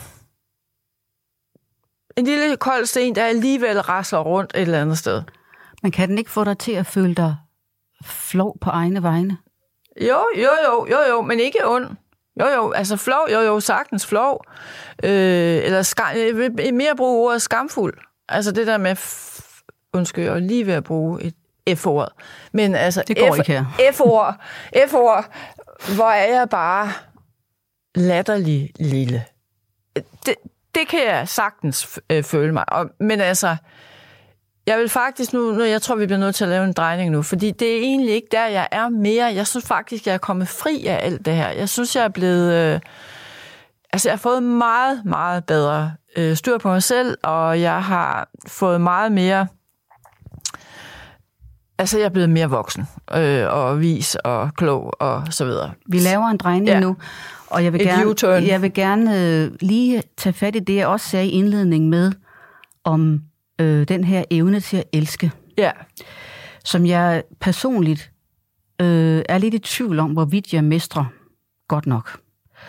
B: En lille kold sten, der alligevel rasler rundt et eller andet sted.
A: Men kan den ikke få dig til at føle dig flov på egne vegne?
B: Jo, men ikke ond. Jo, altså flov, sagtens flov. Jeg vil mere bruge ordet skamfuld. Altså det der med, undskyld, jeg er lige ved at bruge et F-ord. Men altså,
A: det går ikke her.
B: F-ord, hvor er jeg bare latterlig lille. Det kan jeg sagtens føle mig. Men altså, jeg vil faktisk nu, jeg tror, vi bliver nødt til at lave en drejning nu, fordi det er egentlig ikke der, jeg er mere. Jeg synes faktisk, jeg er kommet fri af alt det her. Jeg synes, jeg er blevet... jeg har fået meget, meget bedre styr på mig selv, og jeg har fået meget mere... Altså, jeg er blevet mere voksen, og vis og klog, og så videre.
A: Vi laver en drejning nu, og jeg vil gerne lige tage fat i det, jeg også sagde i indledningen med, om den her evne til at elske.
B: Ja.
A: Som jeg personligt er lidt i tvivl om, hvorvidt jeg mestrer godt nok.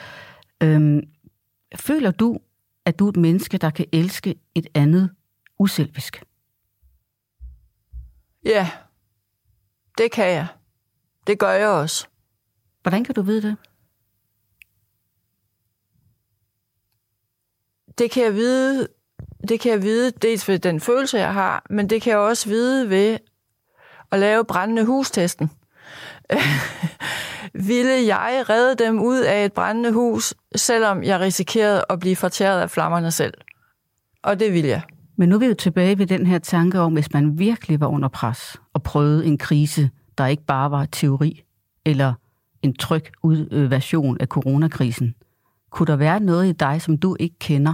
A: Føler du, at du er et menneske, der kan elske et andet uselvisk?
B: Ja, det kan jeg. Det gør jeg også.
A: Hvordan kan du vide det?
B: Det kan jeg vide dels ved den følelse, jeg har, men det kan jeg også vide ved at lave brændende hustesten. Ville jeg redde dem ud af et brændende hus, selvom jeg risikerede at blive fortæret af flammerne selv? Og det ville jeg.
A: Men nu er vi jo tilbage ved den her tanke om, hvis man virkelig var under pres og prøvede en krise, der ikke bare var teori eller en tryg version af coronakrisen. Kunne der være noget i dig, som du ikke kender?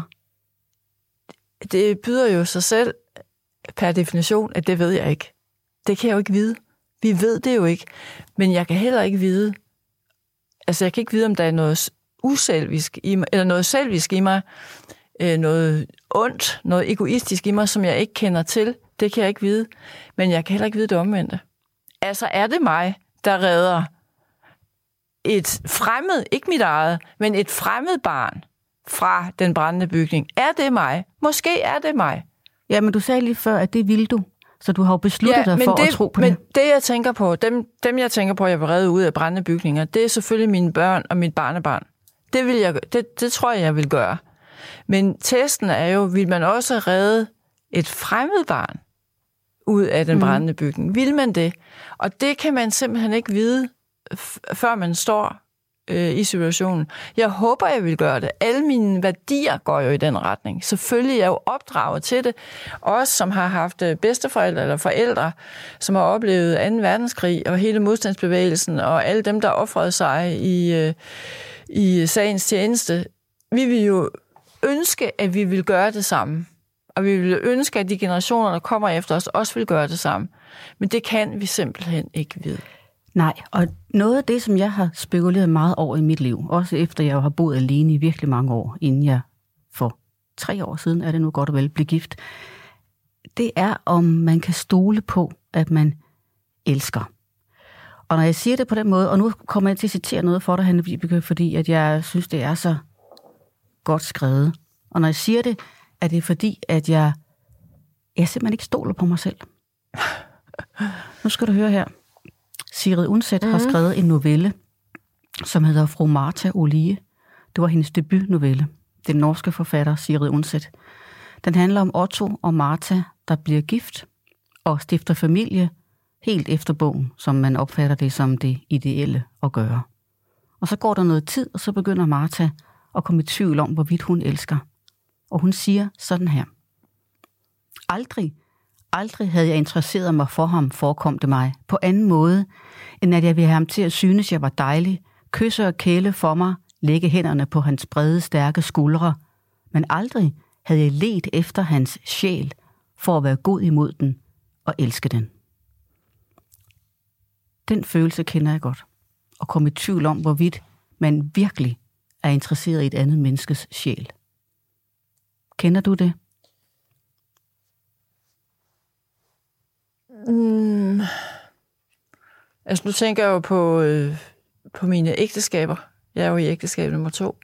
B: Det byder jo sig selv per definition, at det ved jeg ikke. Det kan jeg jo ikke vide. Vi ved det jo ikke. Men jeg kan heller ikke vide, altså jeg kan ikke vide, om der er noget uselvisk i mig, eller noget selvisk i mig, noget ondt, noget egoistisk i mig, som jeg ikke kender til. Det kan jeg ikke vide. Men jeg kan heller ikke vide det omvendte. Altså er det mig, der redder et fremmed, ikke mit eget, men et fremmed barn fra den brændende bygning? Er det mig? Måske er det mig.
A: Ja, men du sagde lige før, at det ville du. Så du har jo besluttet dig for at tro på det.
B: Men det, jeg tænker på, dem jeg tænker på, jeg vil redde ud af brændende bygninger, det er selvfølgelig mine børn og mit barnebarn. Det tror jeg vil gøre. Men testen er jo, vil man også redde et fremmed barn ud af den brændende bygning? Vil man det? Og det kan man simpelthen ikke vide, før man står i situationen. Jeg håber, jeg vil gøre det. Alle mine værdier går jo i den retning. Selvfølgelig er jeg jo opdraget til det. Os, som har haft bedsteforældre eller forældre, som har oplevet 2. verdenskrig og hele modstandsbevægelsen, og alle dem, der offrede sig i sagens tjeneste. Vi vil jo ønske, at vi vil gøre det samme. Og vi vil ønske, at de generationer, der kommer efter os, også vil gøre det samme. Men det kan vi simpelthen ikke vide.
A: Nej, og noget af det, som jeg har spekuleret meget over i mit liv, også efter jeg har boet alene i virkelig mange år, inden jeg for 3 år siden, er det nu godt og vel, blev gift, det er, om man kan stole på, at man elsker. Og når jeg siger det på den måde, og nu kommer jeg til at citere noget for dig, Hanne Vibeke, fordi at jeg synes, det er så godt skrevet. Og når jeg siger det, er det fordi, at jeg simpelthen ikke stoler på mig selv. Nu skal du høre her. Sigrid Undset har skrevet en novelle, som hedder Fru Martha Olie. Det var hendes debutnovelle. Den norske forfatter Sigrid Undset. Den handler om Otto og Martha, der bliver gift og stifter familie helt efter bogen, som man opfatter det som det ideelle at gøre. Og så går der noget tid, og så begynder Martha at komme i tvivl om, hvorvidt hun elsker. Og hun siger sådan her. Aldrig havde jeg interesseret mig for ham, forekom det mig, på anden måde, end at jeg ville have ham til at synes, jeg var dejlig, kysse og kæle for mig, lægge hænderne på hans brede, stærke skuldre. Men aldrig havde jeg ledt efter hans sjæl, for at være god imod den og elske den. Den følelse kender jeg godt, og komme i tvivl om, hvorvidt man virkelig er interesseret i et andet menneskes sjæl. Kender du det?
B: Altså, nu tænker jeg jo på mine ægteskaber. Jeg er jo i ægteskab nummer 2.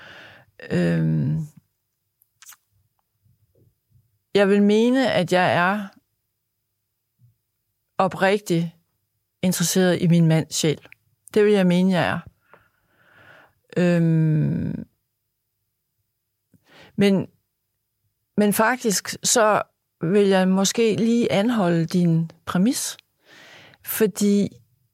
B: Jeg vil mene, at jeg er oprigtigt interesseret i min mands sjæl. Det vil jeg mene, jeg er. Men faktisk, så vil jeg måske lige anholde din præmis. Fordi,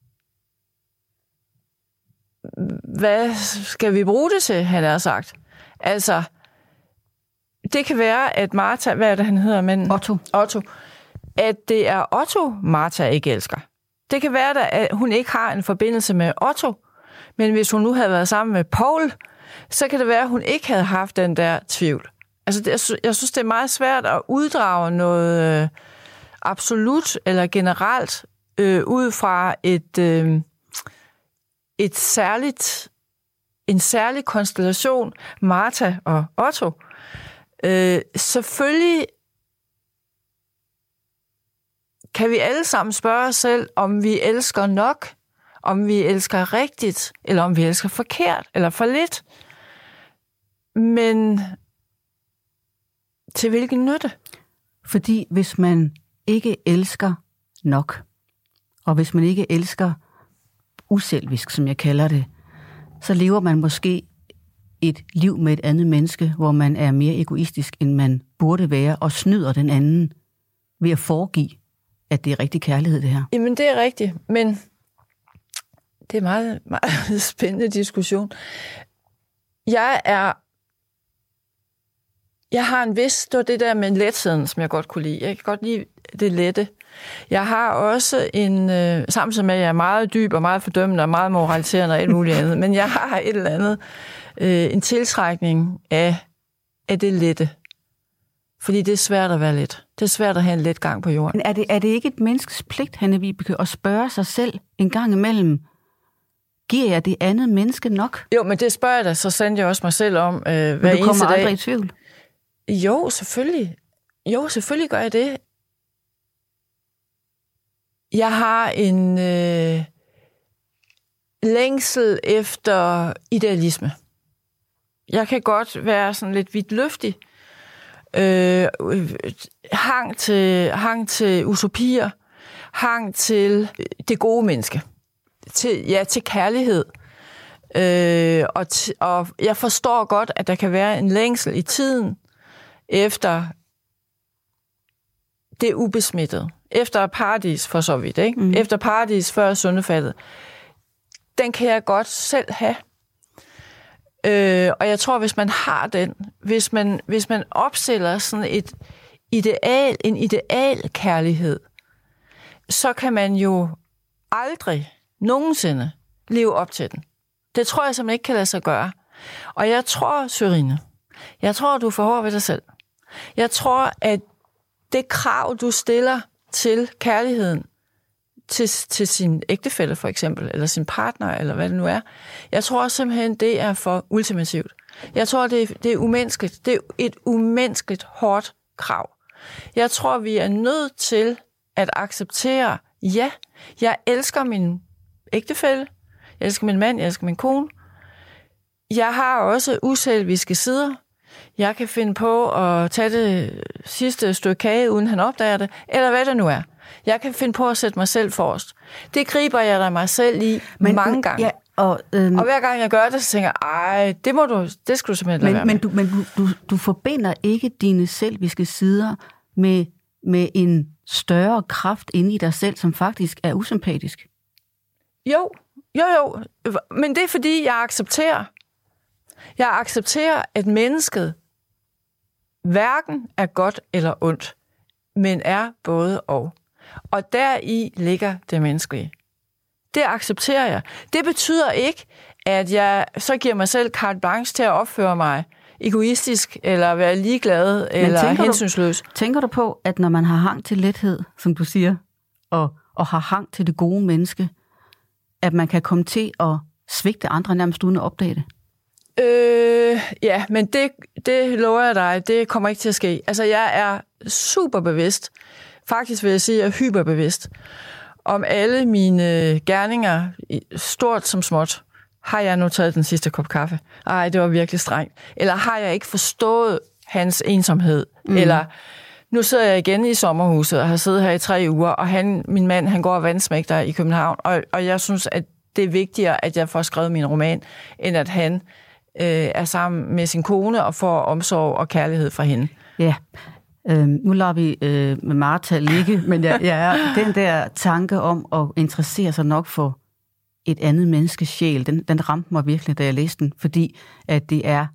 B: hvad skal vi bruge det til, han har sagt? Altså, det kan være, at Martha, hvad er det, han hedder? Men Otto. At det er Otto, Martha ikke elsker. Det kan være, at hun ikke har en forbindelse med Otto, men hvis hun nu havde været sammen med Paul, så kan det være, at hun ikke havde haft den der tvivl. Altså, jeg synes, det er meget svært at uddrage noget absolut eller generelt ud fra en særlig konstellation, Martha og Otto. Selvfølgelig kan vi alle sammen spørge os selv, om vi elsker nok, om vi elsker rigtigt, eller om vi elsker forkert, eller for lidt. Men til hvilken nytte?
A: Fordi hvis man ikke elsker nok, og hvis man ikke elsker uselvisk, som jeg kalder det, så lever man måske et liv med et andet menneske, hvor man er mere egoistisk, end man burde være, og snyder den anden ved at foregive, at det er rigtig kærlighed, det her.
B: Jamen, det er rigtigt, men det er en meget, meget spændende diskussion. Jeg har en vis, det var det der med letheden, som jeg godt kunne lide. Jeg kan godt lide det lette. Jeg har også samtidig med, at jeg er meget dyb og meget fordømmende og meget moraliserende og alt muligt andet, men jeg har et eller andet, en tiltrækning af det lette. Fordi det er svært at være let. Det er svært at have en let gang på jorden.
A: Men er det ikke et menneskes pligt, Hanne-Vibeke, at spørge sig selv en gang imellem, giver jeg det andet menneske nok?
B: Jo, men det spørger jeg da, så sendte jeg også mig selv om hver eneste dag.
A: Men du kommer aldrig i tvivl?
B: Jo, selvfølgelig. Jo, selvfølgelig gør jeg det. Jeg har en længsel efter idealisme. Jeg kan godt være sådan lidt vidtløftig. Hang til utopier. Hang til det gode menneske. Til kærlighed. Og jeg forstår godt, at der kan være en længsel i tiden efter det ubesmittede. Efter paradis for så vidt, ikke? Efter paradis før syndefaldet. Den kan jeg godt selv have. Og jeg tror, hvis man har den, hvis man opstiller sådan en ideal kærlighed, så kan man jo aldrig nogensinde leve op til den. Det tror jeg simpelthen ikke kan lade sig gøre. Og jeg tror, Sørine, du får hårdt ved dig selv. Jeg tror, at det krav, du stiller til kærligheden, til sin ægtefælle for eksempel, eller sin partner, eller hvad det nu er, jeg tror simpelthen, det er for ultimativt. Jeg tror, det er umenneskeligt. Det er et umenneskeligt hårdt krav. Jeg tror, vi er nødt til at acceptere, ja, jeg elsker min ægtefælle, jeg elsker min mand, jeg elsker min kone. Jeg har også uselviske sider. Jeg kan finde på at tage det sidste stykke kage, uden han opdager det, eller hvad det nu er. Jeg kan finde på at sætte mig selv forrest. Det griber jeg da mig selv i mange gange. Ja, og hver gang jeg gør det, så tænker jeg, det skal du simpelthen lade være med.
A: Men du forbinder ikke dine selviske sider med en større kraft inde i dig selv, som faktisk er usympatisk.
B: Jo. Men det er fordi, jeg accepterer, at mennesket hverken er godt eller ondt, men er både og. Og deri ligger det menneskelige. Det accepterer jeg. Det betyder ikke, at jeg så giver mig selv carte blanche til at opføre mig egoistisk, eller være ligeglad, eller hensynsløs.
A: Tænker du på, at når man har hang til lethed, som du siger, og har hang til det gode menneske, at man kan komme til at svigte andre nærmest uden at opdage det?
B: Ja, men det lover jeg dig, det kommer ikke til at ske. Altså, jeg er super bevidst. Faktisk vil jeg sige, at jeg er hyperbevidst om alle mine gerninger, stort som småt. Har jeg nu taget den sidste kop kaffe? Ej, det var virkelig strengt. Eller har jeg ikke forstået hans ensomhed? Eller nu sidder jeg igen i sommerhuset og har siddet her i 3 uger, og min mand, han går og vandsmægter i København, og jeg synes, at det er vigtigere, at jeg får skrevet min roman, end at han er sammen med sin kone og får omsorg og kærlighed fra hende.
A: Ja, nu lader vi med Martha ligge, men den der tanke om at interessere sig nok for et andet menneskes sjæl, den ramte mig virkelig, da jeg læste den, fordi at det er,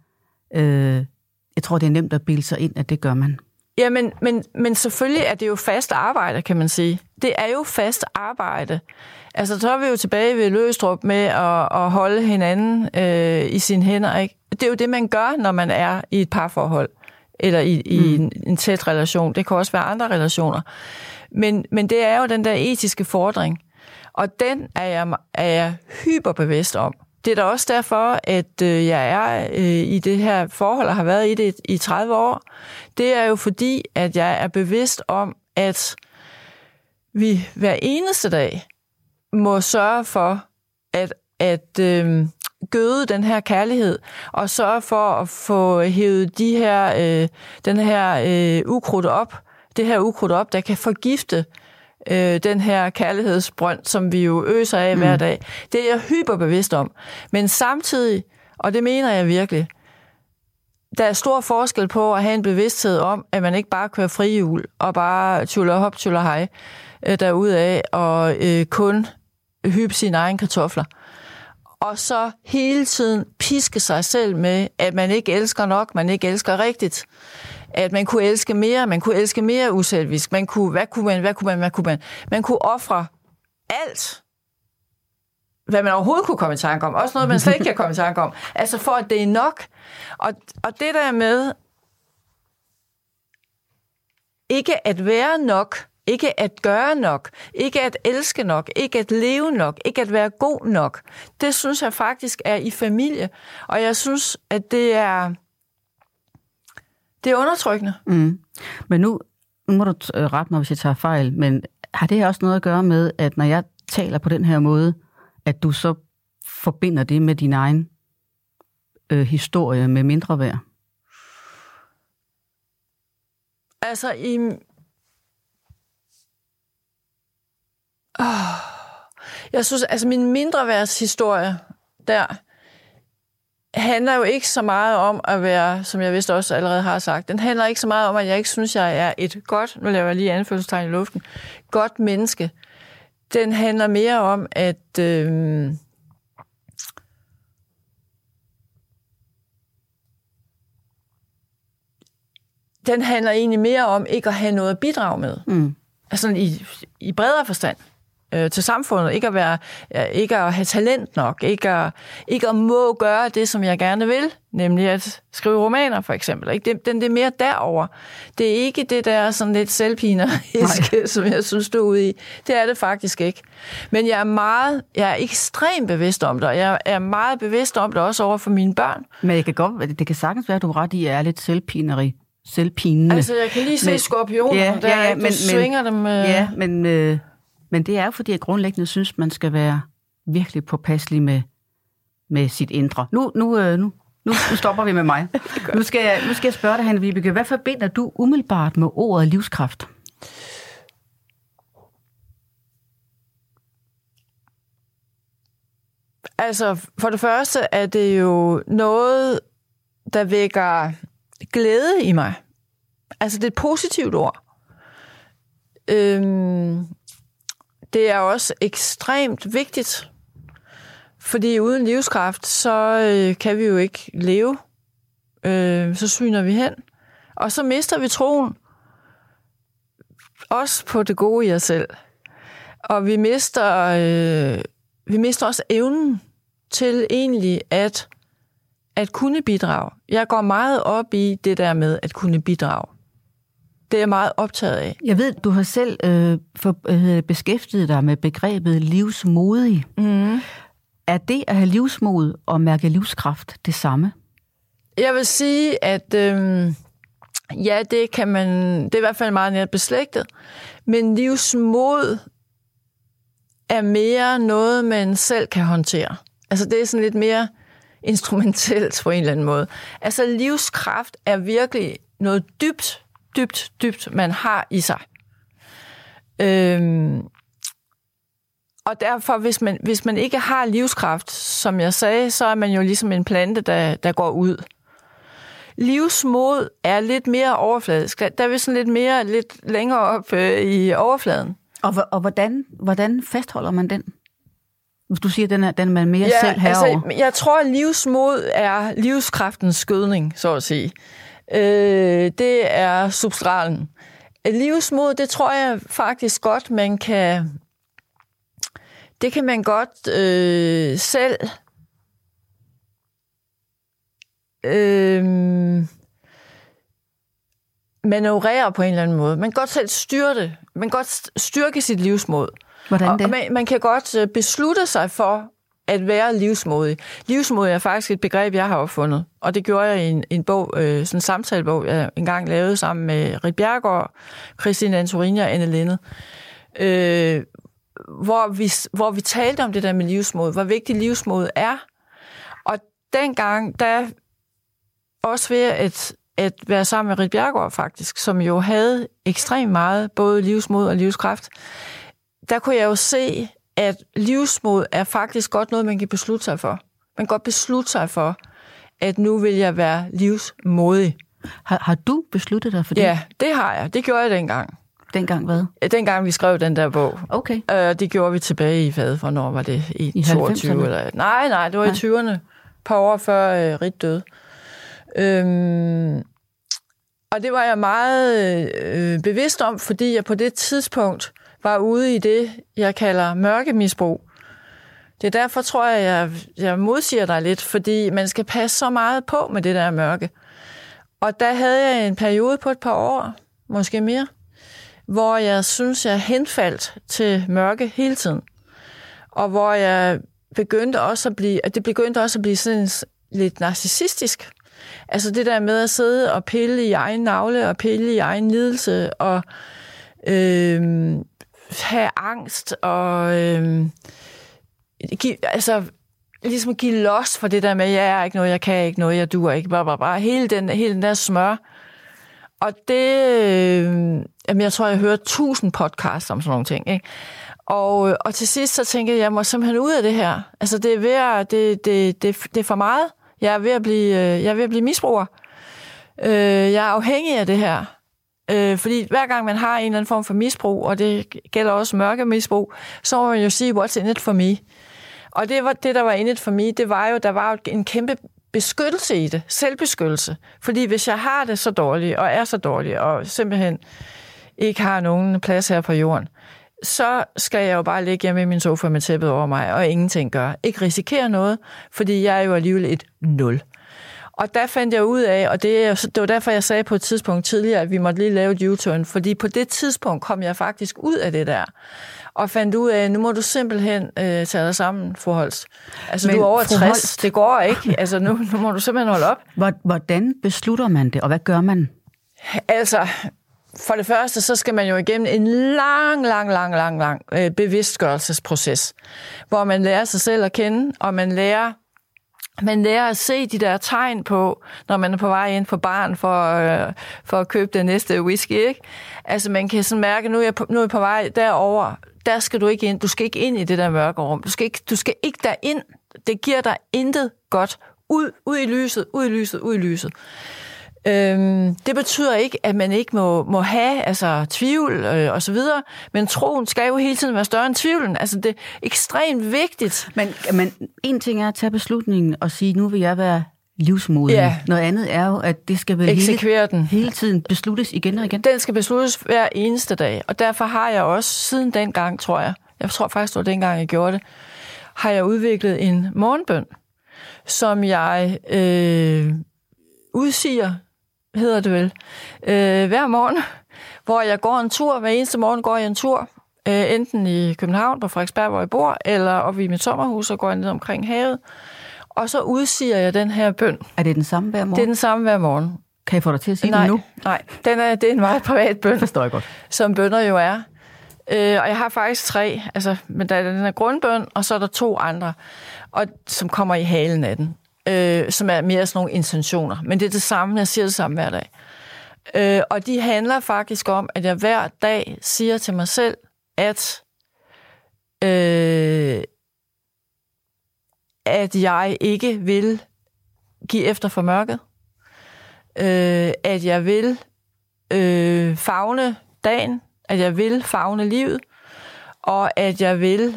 A: jeg tror, det er nemt at bilde sig ind, at det gør man.
B: Ja, men selvfølgelig er det jo fast arbejde, kan man sige. Det er jo fast arbejde. Altså, så er vi jo tilbage ved Løgstrup med at holde hinanden i sine hænder, ikke? Det er jo det, man gør, når man er i et parforhold, eller i en tæt relation. Det kan også være andre relationer. Men det er jo den der etiske fordring, og den er jeg hyperbevidst om. Det er da også derfor, at jeg er i det her forhold og har været i det i 30 år. Det er jo fordi, at jeg er bevidst om, at vi hver eneste dag må sørge for at gøde den her kærlighed, og sørge for at få hævet den her ukrudt op, det her ukrudt op, der kan forgifte den her kærlighedsbrønd, som vi jo øser af hver dag. Det er jeg hyperbevidst om. Men samtidig, og det mener jeg virkelig, der er stor forskel på at have en bevidsthed om, at man ikke bare kører frihjul og bare tjuller hop, tjuller hej derudaf og kun hyppe sine egne kartofler. Og så hele tiden piske sig selv med, at man ikke elsker nok, man ikke elsker rigtigt. At man kunne elske mere uselvisk. Hvad kunne man? Man kunne ofre alt, hvad man overhovedet kunne komme i tanke om. Også noget, man slet ikke kan komme i tanke om. Altså for, at det er nok. Og det der med ikke at være nok, ikke at gøre nok, ikke at elske nok, ikke at leve nok, ikke at være god nok, det synes jeg faktisk er i familie. Og jeg synes, at det er undertrykkende.
A: Men nu må du rette mig, hvis jeg tager fejl, men har det også noget at gøre med, at når jeg taler på den her måde, at du så forbinder det med din egen historie med mindre værd?
B: Altså jeg synes, altså min mindreværdshistorie der handler jo ikke så meget om at være, som jeg vist også allerede har sagt, den handler ikke så meget om, at jeg ikke synes, jeg er et godt, nu laver jeg lige anførselstegn i luften, godt menneske. Den handler mere om, at den handler egentlig mere om ikke at have noget at bidrage med. Altså i bredere forstand. Til samfundet, ikke at have talent nok, ikke at må gøre det, som jeg gerne vil, nemlig at skrive romaner, for eksempel. Ikke? Det er mere derover. Det er ikke det der sådan lidt selvpineriske, som jeg synes, du er ude i. Det er det faktisk ikke. Men jeg er ekstremt bevidst om det, og jeg er meget bevidst om det også over for mine børn.
A: Men det kan sagtens være, at du er ret i, at jeg er lidt selvpinende.
B: Altså, jeg kan lige se skorpioner, du svinger dem.
A: Ja, men det er jo, fordi jeg grundlæggende synes, man skal være virkelig påpasselig med sit indre. Nu stopper vi med mig. Nu skal jeg spørge dig, Hanne Vibeke, hvad forbinder du umiddelbart med ordet livskraft?
B: Altså, for det første er det jo noget, der vækker glæde i mig. Altså, det er et positivt ord. Det er også ekstremt vigtigt, fordi uden livskraft, så kan vi jo ikke leve. Så svinder vi hen. Og så mister vi troen. Også på det gode i os selv. Og vi mister også evnen til egentlig at kunne bidrage. Jeg går meget op i det der med at kunne bidrage. Det er jeg meget optaget af.
A: Jeg ved, du har selv beskæftiget dig med begrebet livsmodig. Er det at have livsmod og mærke livskraft det samme?
B: Jeg vil sige, at ja, det kan man. Det er i hvert fald meget nært beslægtet. Men livsmod er mere noget, man selv kan håndtere. Altså det er sådan lidt mere instrumentelt på en eller anden måde. Altså livskraft er virkelig noget dybt, man har i sig. Og derfor, hvis man ikke har livskraft, som jeg sagde, så er man jo ligesom en plante, der går ud. Livsmod er lidt mere overfladisk. Der er vi sådan lidt længere op i overfladen.
A: Og hvordan fastholder man den? Hvis du siger, den er man mere selv herover.
B: Altså, jeg tror, at livsmod er livskraftens skødning, så at sige. Det er substralen. Livsmod, det tror jeg faktisk godt, man kan... Det kan man godt selv manøvrere på en eller anden måde. Man kan godt selv styre det. Man kan godt styrke sit livsmod.
A: Hvordan det?
B: Og man kan godt beslutte sig for at være livsmodig. Livsmodig er faktisk et begreb, jeg har opfundet. Og det gjorde jeg i en bog, sådan en samtalebog, jeg engang lavede sammen med Ritt Bjerregaard, Christine Antorini og Anne Linde. Hvor vi talte om det der med livsmod, hvor vigtigt livsmod er. Og dengang, der også ved at være sammen med Ritt Bjerregaard faktisk, som jo havde ekstremt meget, både livsmod og livskraft, der kunne jeg jo se, at livsmod er faktisk godt noget, man kan beslutte sig for. Man kan godt beslutte sig for, at nu vil jeg være livsmodig.
A: Har du besluttet dig for det?
B: Ja, det har jeg. Det gjorde jeg dengang.
A: Dengang hvad?
B: Dengang vi skrev den der bog.
A: Okay.
B: Det gjorde vi tilbage i hvornår var det? I 22 eller? Nej, det var i 20'erne. Et par år før Ritt døde. Og det var jeg meget bevidst om, fordi jeg på det tidspunkt var ude i det, jeg kalder mørkemisbrug. Det er derfor, tror jeg modsiger dig lidt, fordi man skal passe så meget på med det der mørke. Og der havde jeg en periode på et par år, måske mere, hvor jeg synes, jeg henfaldt til mørke hele tiden. Og hvor jeg begyndte også at blive sådan lidt narcissistisk. Altså det der med at sidde og pille i egen navle, og pille i egen lidelse, og have angst, og ligesom give los for det der med, jeg er ikke noget, jeg kan ikke noget, jeg duer ikke, bare hele den der smør. Og det, jeg tror, jeg hørte 1000 podcasts om sådan nogle ting, ikke? Og til sidst så tænkte jeg må simpelthen ud af det her. Altså det er for meget. Jeg er ved at blive misbruger. Jeg er afhængig af det her. Fordi hver gang man har en eller anden form for misbrug, og det gælder også mørkemisbrug, så må man jo sige, what's in it for me? Og det der var in it for me, det var jo, der var jo en kæmpe beskyttelse i det, selvbeskyttelse. Fordi hvis jeg har det så dårligt, og er så dårlig, og simpelthen ikke har nogen plads her på jorden, så skal jeg jo bare ligge hjemme i min sofa med tæppet over mig, og ingenting gøre. Ikke risikere noget, fordi jeg er jo alligevel et 0. Og der fandt jeg ud af, og det var derfor, jeg sagde på et tidspunkt tidligere, at vi måtte lige lave et U-turn, fordi på det tidspunkt kom jeg faktisk ud af det der, og fandt ud af, nu må du simpelthen tage dig sammen, fru Holst. Altså, men, du er over 60, det går ikke. Altså, nu må du simpelthen holde op.
A: Hvordan beslutter man det, og hvad gør man?
B: Altså, for det første, så skal man jo igennem en lang bevidstgørelsesproces, hvor man lærer sig selv at kende, og man lærer at se de der tegn på, når man er på vej ind på baren for at købe den næste whisky, ikke? Altså, man kan sådan mærke, nu er jeg på vej derover. Der skal du ikke ind. Du skal ikke ind i det der mørke rum. Du skal ikke derind. Det giver dig intet godt. Ud i lyset. Det betyder ikke, at man ikke må have tvivl og så videre, men troen skal jo hele tiden være større end tvivlen. Altså, det er ekstremt vigtigt.
A: Men en ting er at tage beslutningen og sige, nu vil jeg være livsmodig. Ja. Noget andet er jo, at det skal vel hele tiden besluttes igen og igen.
B: Den skal besluttes hver eneste dag, og derfor har jeg også siden dengang, tror jeg faktisk, det var dengang, jeg gjorde det, har jeg udviklet en morgenbøn, som jeg udsiger, hedder det vel, hver morgen, hvor jeg går en tur. Hver eneste morgen går jeg en tur, enten i København, på Frederiksberg, hvor jeg bor, eller oppe i mit sommerhus, og går jeg ned omkring havet. Og så udsiger jeg den her bøn.
A: Er det den samme hver morgen?
B: Det er den samme hver morgen.
A: Kan jeg få dig til at sige den nu?
B: Nej, det er en meget privat bøn.
A: Forstår jeg godt.
B: Som bønner jo er. Og jeg har faktisk 3, altså, men der er den her grundbøn, og så er der 2 andre, og, som kommer i halen af den, som er mere sådan nogle intentioner. Men det er det samme, jeg siger det samme hver dag. Og de handler faktisk om, at jeg hver dag siger til mig selv, at jeg ikke vil give efter for mørket, at jeg vil favne dagen, at jeg vil favne livet, og at jeg vil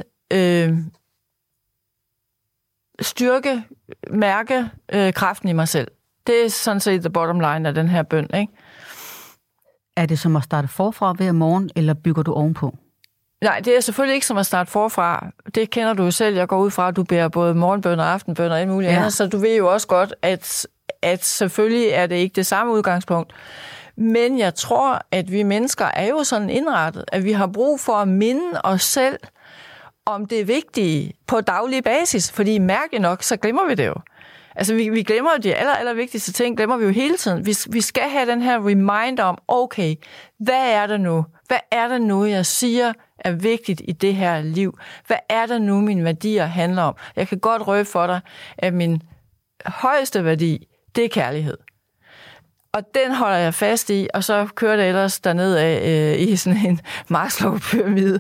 B: mærke kraften i mig selv. Det er sådan set the bottom line af den her bøn, ikke?
A: Er det som at starte forfra hver morgen, eller bygger du ovenpå?
B: Nej, det er selvfølgelig ikke som at starte forfra. Det kender du jo selv. Jeg går ud fra, at du bærer både morgenbøn og aftenbøn og alt muligt andet, så du ved jo også godt, at selvfølgelig er det ikke det samme udgangspunkt. Men jeg tror, at vi mennesker er jo sådan indrettet, at vi har brug for at minde os selv om det vigtige på daglig basis. Fordi mærkeligt nok, så glemmer vi det jo. Altså, vi glemmer jo de aller vigtigste ting, glemmer vi jo hele tiden. Vi skal have den her reminder om, okay, hvad er det nu? Hvad er det nu, jeg siger er vigtigt i det her liv? Hvad er det nu, mine værdier handler om? Jeg kan godt røbe for dig, at min højeste værdi, det er kærlighed. Og den holder jeg fast i, og så kører det ellers derned af i sådan en Maslow-pyramide.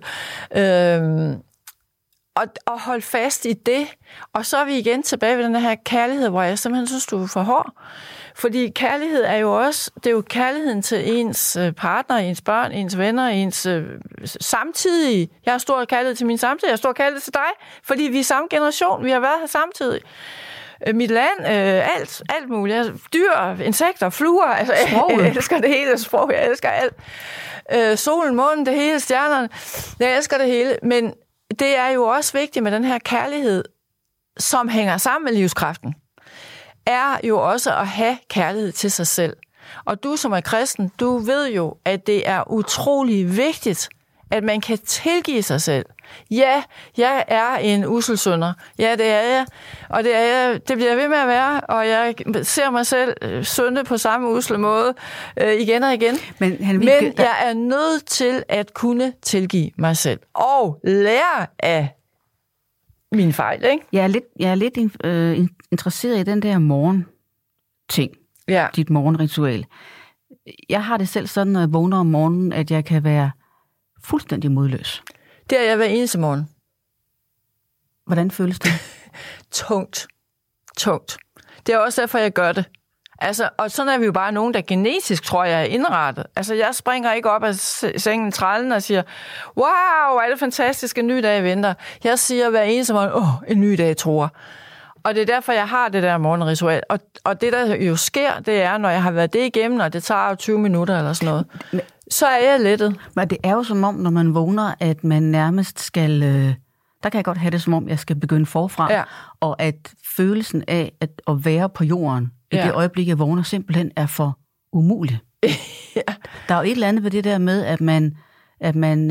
B: Og hold fast i det. Og så er vi igen tilbage ved den her kærlighed, hvor jeg simpelthen synes, du er for hård. Fordi kærlighed er jo også, det er jo kærligheden til ens partner, ens børn, ens venner, ens samtidige. Jeg har stor kærlighed til min samtidige, jeg har stor kærlighed til dig, fordi vi er samme generation, vi har været her samtidig. Mit land, alt muligt. Dyr, insekter, fluer, altså, jeg elsker det hele sprog, jeg elsker alt. Solen, månen, det hele, stjernerne, jeg elsker det hele, men det er jo også vigtigt med den her kærlighed, som hænger sammen med livskraften, er jo også at have kærlighed til sig selv. Og du som er kristen, du ved jo, at det er utrolig vigtigt, at man kan tilgive sig selv. Ja, jeg er en usselsynder. Ja, det er jeg. Og det bliver jeg ved med at være. Og jeg ser mig selv synde på samme usle måde igen og igen. Men jeg er nødt til at kunne tilgive mig selv. Og lære af mine fejl, ikke?
A: Jeg er lidt interesseret i den der morgen-ting. Ja. Dit morgenritual. Jeg har det selv sådan, når jeg vågner om morgenen, at jeg kan være fuldstændig modløs.
B: Det er jeg hver eneste morgen.
A: Hvordan føles det?
B: Tungt. Det er også derfor, jeg gør det. Altså, og sådan er vi jo bare nogen, der genetisk, tror jeg, er indrettet. Altså, jeg springer ikke op af sengen trællen og siger, wow, er det fantastisk, en ny dag venter. Jeg siger hver eneste morgen, en ny dag, tror. Og det er derfor, jeg har det der morgenritual. Og det, der jo sker, det er, når jeg har været det igennem, og det tager 20 minutter eller sådan noget, så er jeg lettet.
A: Men det er jo som om, når man vågner, at man nærmest skal... Der kan jeg godt have det, som om jeg skal begynde forfra. Ja. Og at følelsen af at være på jorden, i det øjeblik, jeg vågner, simpelthen er for umulig. Ja. Der er jo et eller andet ved det der med, at man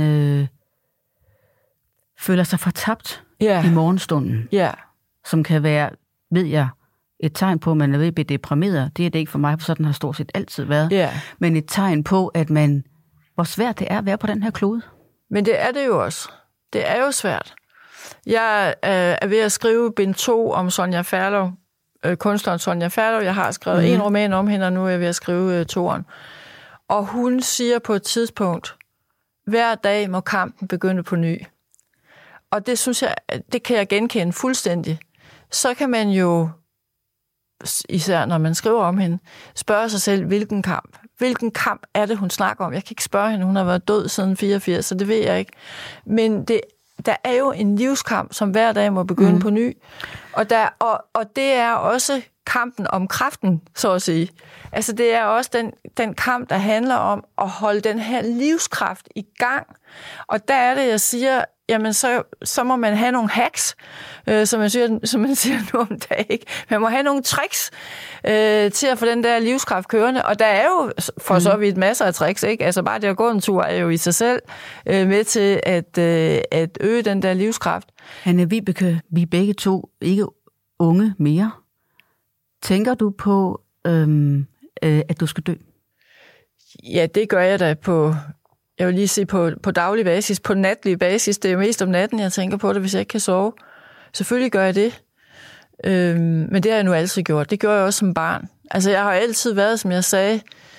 A: føler sig fortabt i morgenstunden. Ja. Som kan være, ved jeg, et tegn på, at man er ved at blive deprimeret. Det er det ikke for mig, for sådan har stort set altid været. Yeah. Men et tegn på, at hvor svært det er at være på den her klode.
B: Men det er det jo også. Det er jo svært. Jeg er ved at skrive bind 2 om Sonja Ferlov, kunstneren Sonja Ferlov. Jeg har skrevet en roman om hende, og nu er jeg ved at skrive 2'eren. Og hun siger på et tidspunkt, hver dag må kampen begynde på ny. Og det synes jeg, det kan jeg genkende fuldstændig. Så kan man jo, især når man skriver om hende, spørge sig selv, hvilken kamp. Hvilken kamp er det, hun snakker om? Jeg kan ikke spørge hende, hun har været død siden 84, så det ved jeg ikke. Men der er jo en livskamp, som hver dag må begynde på ny. Og det er også kampen om kraften, så at sige. Altså det er også den kamp, der handler om at holde den her livskraft i gang. Og der er det, jeg siger, jamen så må man have nogle hacks, som man siger nu om dagen, ikke? Man må have nogle tricks til at få den der livskraft kørende, og der er jo for så vidt masser af tricks, ikke? Altså bare det at gå en tur er jo i sig selv med til at øge den der livskraft.
A: Hanne-Vibeke, vi er begge to ikke unge mere. Tænker du på, at du skal dø?
B: Ja, det gør jeg da på jeg vil lige sige på daglig basis, på natlig basis, det er mest om natten, jeg tænker på det, hvis jeg ikke kan sove. Selvfølgelig gør jeg det. Men det har jeg nu altid gjort. Det gjorde jeg også som barn. Altså, jeg har altid været, som jeg sagde,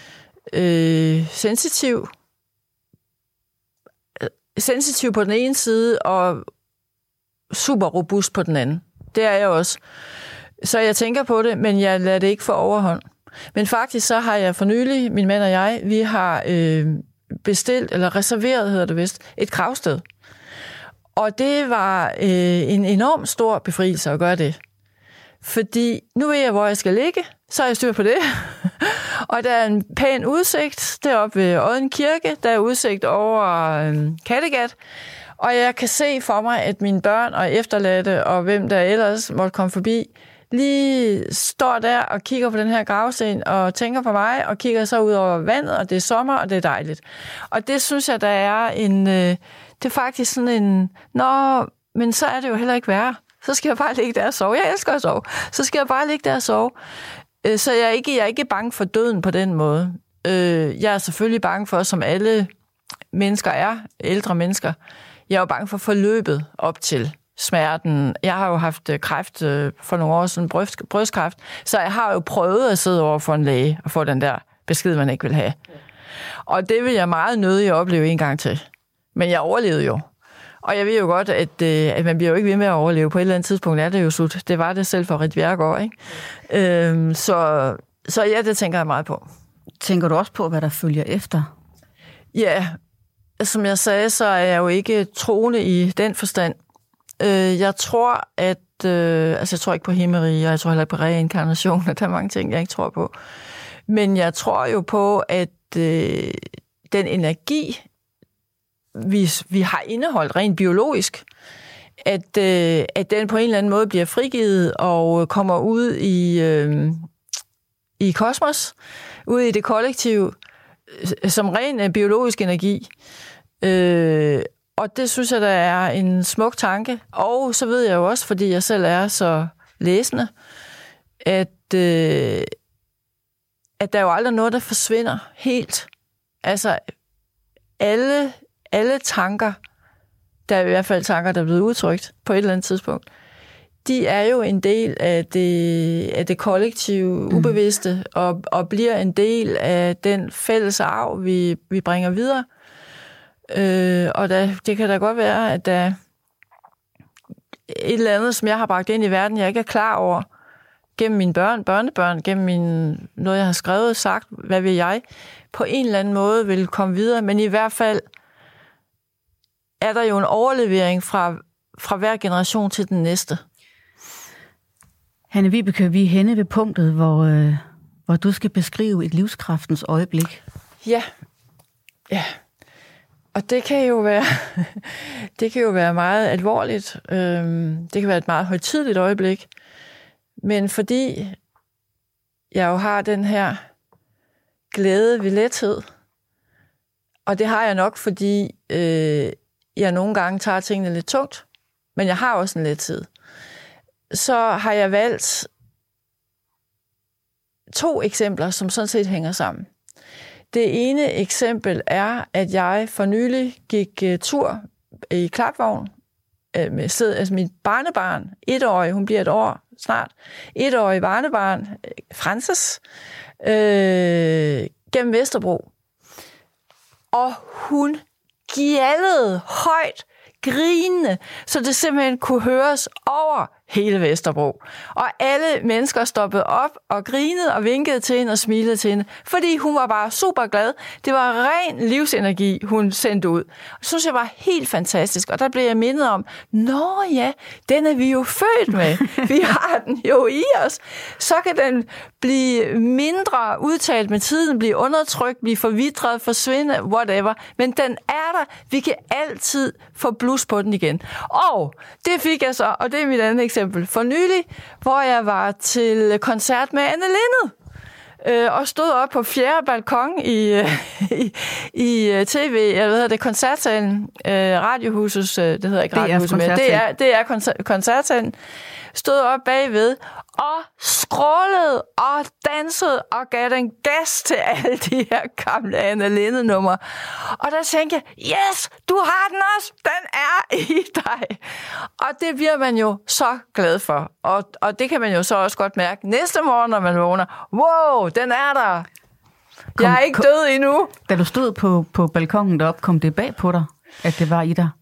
B: sensitiv på den ene side, og super robust på den anden. Det er jeg også. Så jeg tænker på det, men jeg lader det ikke få overhånd. Men faktisk så har jeg for nylig, min mand og jeg, vi har bestilt, eller reserveret, hedder det vist, et gravsted. Og det var en enorm stor befrielse at gøre det. Fordi nu ved jeg, hvor jeg skal ligge, så er jeg styr på det. Og der er en pæn udsigt deroppe ved Odden Kirke, der er udsigt over Kattegat. Og jeg kan se for mig, at mine børn og efterladte, og hvem der ellers måtte komme forbi, lige står der og kigger på den her gravsten og tænker på mig, og kigger så ud over vandet, og det er sommer, og det er dejligt. Og det synes jeg, der er det er faktisk sådan en, men så er det jo heller ikke værre. Så skal jeg bare ligge der og sove. Jeg elsker at sove. Så skal jeg bare ligge der og sove. Så jeg er ikke bange for døden på den måde. Jeg er selvfølgelig bange for, som alle mennesker er, ældre mennesker, jeg er jo bange for forløbet op til smerten. Jeg har jo haft kræft for nogle år siden, brystkræft, så jeg har jo prøvet at sidde over for en læge og få den der besked, man ikke vil have. Og det vil jeg meget nødig opleve en gang til. Men jeg overlevede jo. Og jeg ved jo godt, at man bliver jo ikke ved med at overleve. På et eller andet tidspunkt er det jo slut. Det var det selv for Ritt Bjerregaard, ikke? Så ja, det tænker jeg meget på.
A: Tænker du også på, hvad der følger efter?
B: Ja, som jeg sagde, så er jeg jo ikke troende i den forstand. Jeg tror, jeg tror ikke på himmerige, og jeg tror heller ikke på reinkarnation, og der er mange ting, jeg ikke tror på. Men jeg tror jo på, at den energi, vi har indeholdt rent biologisk, at den på en eller anden måde bliver frigivet og kommer ud i kosmos, ud i det kollektive, som ren biologisk energi. Og det synes jeg, der er en smuk tanke. Og så ved jeg jo også, fordi jeg selv er så læsende, at der er jo aldrig noget, der forsvinder helt. Altså, alle tanker, der er i hvert fald tanker, der er blevet udtrykt på et eller andet tidspunkt, de er jo en del af det kollektive ubevidste, og bliver en del af den fælles arv, vi bringer videre. Og det kan da godt være, at der er et eller andet, som jeg har bragt ind i verden, jeg ikke er klar over, gennem mine børnebørn, gennem noget, jeg har skrevet, sagt, hvad vil jeg, på en eller anden måde vil komme videre, men i hvert fald er der jo en overlevering fra hver generation til den næste.
A: Hanne Vibeke, vi er henne ved punktet, hvor du skal beskrive et livskraftens øjeblik.
B: Ja. Og det kan jo være meget alvorligt. Det kan være et meget højtideligt øjeblik. Men fordi jeg jo har den her glæde ved lethed, og det har jeg nok, fordi jeg nogle gange tager tingene lidt tungt, men jeg har også en lethed, så har jeg valgt 2 eksempler, som sådan set hænger sammen. Det ene eksempel er, at jeg for nylig gik tur i klatvogn med mit barnebarn, 1-årig, hun bliver 1 år snart, 1-årig barnebarn, Frances, gennem Vesterbro. Og hun gjaldede højt, grinende, så det simpelthen kunne høres over hele Vesterbro. Og alle mennesker stoppede op og grinede og vinkede til hende og smilede til hende, fordi hun var bare super glad. Det var ren livsenergi, hun sendte ud. Og det synes jeg var helt fantastisk. Og der blev jeg mindet om, nå ja, den er vi jo født med. Vi har den jo i os. Så kan den blive mindre udtalt med tiden, blive undertrykt, blive forvitret, forsvinde, whatever. Men den er der. Vi kan altid få blus på den igen. Og det fik jeg så, og det er mit andet eksempel for nylig, hvor jeg var til koncert med Anne Linnet. og stod op på 4. balkon i tv, eller hvad hedder det, koncertsalen, Radiohusets, det hedder ikke Radiohuset mere, det er koncertsalen, stod op bagved og skrålede og dansede og gav den gas til alle de her gamle Anne Linnet-numre. Og der tænkte jeg, yes, du har den også, den er i dig. Og det bliver man jo så glad for. Og det kan man jo så også godt mærke næste morgen, når man vågner. Wow, den er der. Jeg er ikke død endnu.
A: Da du stod på balkongen deroppe, kom det bag på dig, at det var i dig?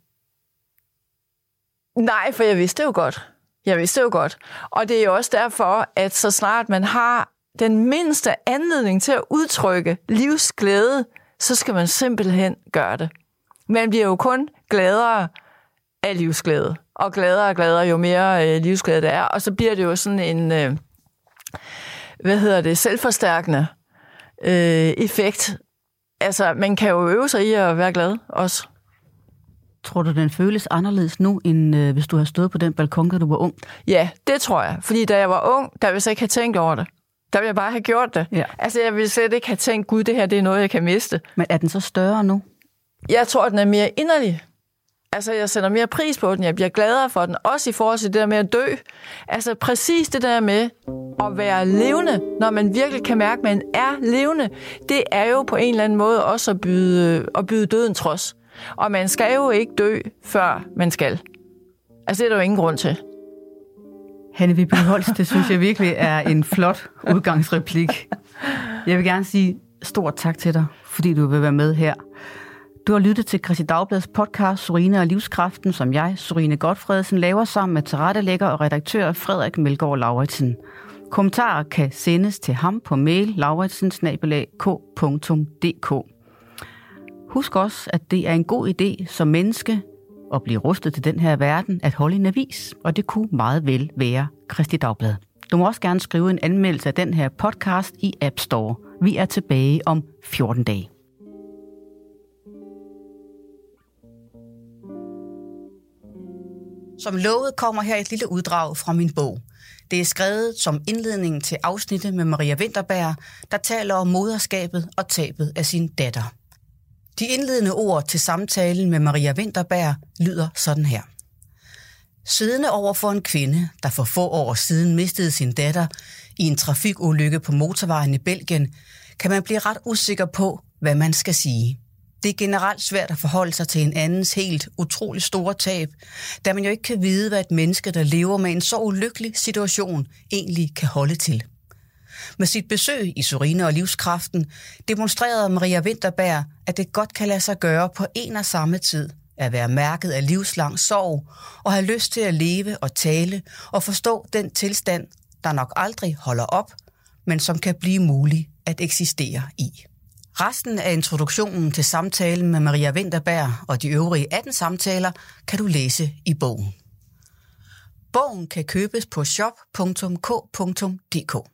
B: Nej, for jeg vidste jo godt. Og det er jo også derfor, at så snart man har den mindste anledning til at udtrykke livsglæde, så skal man simpelthen gøre det. Man bliver jo kun gladere af livsglæde, og gladere, jo mere livsglæde det er. Og så bliver det jo sådan en, selvforstærkende effekt. Altså, man kan jo øve sig i at være glad også.
A: Tror du, den føles anderledes nu, end hvis du har stået på den balkon, da du var ung?
B: Ja, det tror jeg. Fordi da jeg var ung, der ville jeg ikke have tænkt over det. Der ville jeg bare have gjort det. Ja. Altså, jeg ville slet ikke have tænkt, gud, det her det er noget, jeg kan miste.
A: Men er den så større nu?
B: Jeg tror, den er mere inderlig. Altså, jeg sætter mere pris på den. Jeg bliver gladere for den. Også i forhold til det der med at dø. Altså, præcis det der med at være levende, når man virkelig kan mærke, at man er levende, det er jo på en eller anden måde også at byde døden trods. Og man skal jo ikke dø, før man skal. Altså, det er der jo ingen grund til.
A: Hanne Viby Holst, det synes jeg virkelig er en flot udgangsreplik. Jeg vil gerne sige stort tak til dig, fordi du vil være med her. Du har lyttet til Kristeligt Dagbladets podcast Sorine og Livskraften, som jeg, Sorine Gotfredsen, laver sammen med tilrettelægger og redaktør Frederik Melgaard Lauritsen. Kommentarer kan sendes til ham på mail lauritsen@k.dk. Husk også, at det er en god idé som menneske at blive rustet til den her verden at holde en avis, og det kunne meget vel være Kristeligt Dagblad. Du må også gerne skrive en anmeldelse af den her podcast i App Store. Vi er tilbage om 14 dage. Som lovet kommer her et lille uddrag fra min bog. Det er skrevet som indledning til afsnittet med Maria Vinterberg, der taler om moderskabet og tabet af sin datter. De indledende ord til samtalen med Maria Vinterberg lyder sådan her. Siddende over for en kvinde, der for få år siden mistede sin datter i en trafikulykke på motorvejen i Belgien, kan man blive ret usikker på, hvad man skal sige. Det er generelt svært at forholde sig til en andens helt utrolig store tab, da man jo ikke kan vide, hvad et menneske, der lever med en så ulykkelig situation, egentlig kan holde til. Med sit besøg i Sorine og Livskraften demonstrerede Maria Vinterberg, at det godt kan lade sig gøre på en og samme tid at være mærket af livslang sorg og have lyst til at leve og tale og forstå den tilstand, der nok aldrig holder op, men som kan blive mulig at eksistere i. Resten af introduktionen til samtalen med Maria Vinterberg og de øvrige 18 samtaler kan du læse i bogen. Bogen kan købes på shop.k.dk.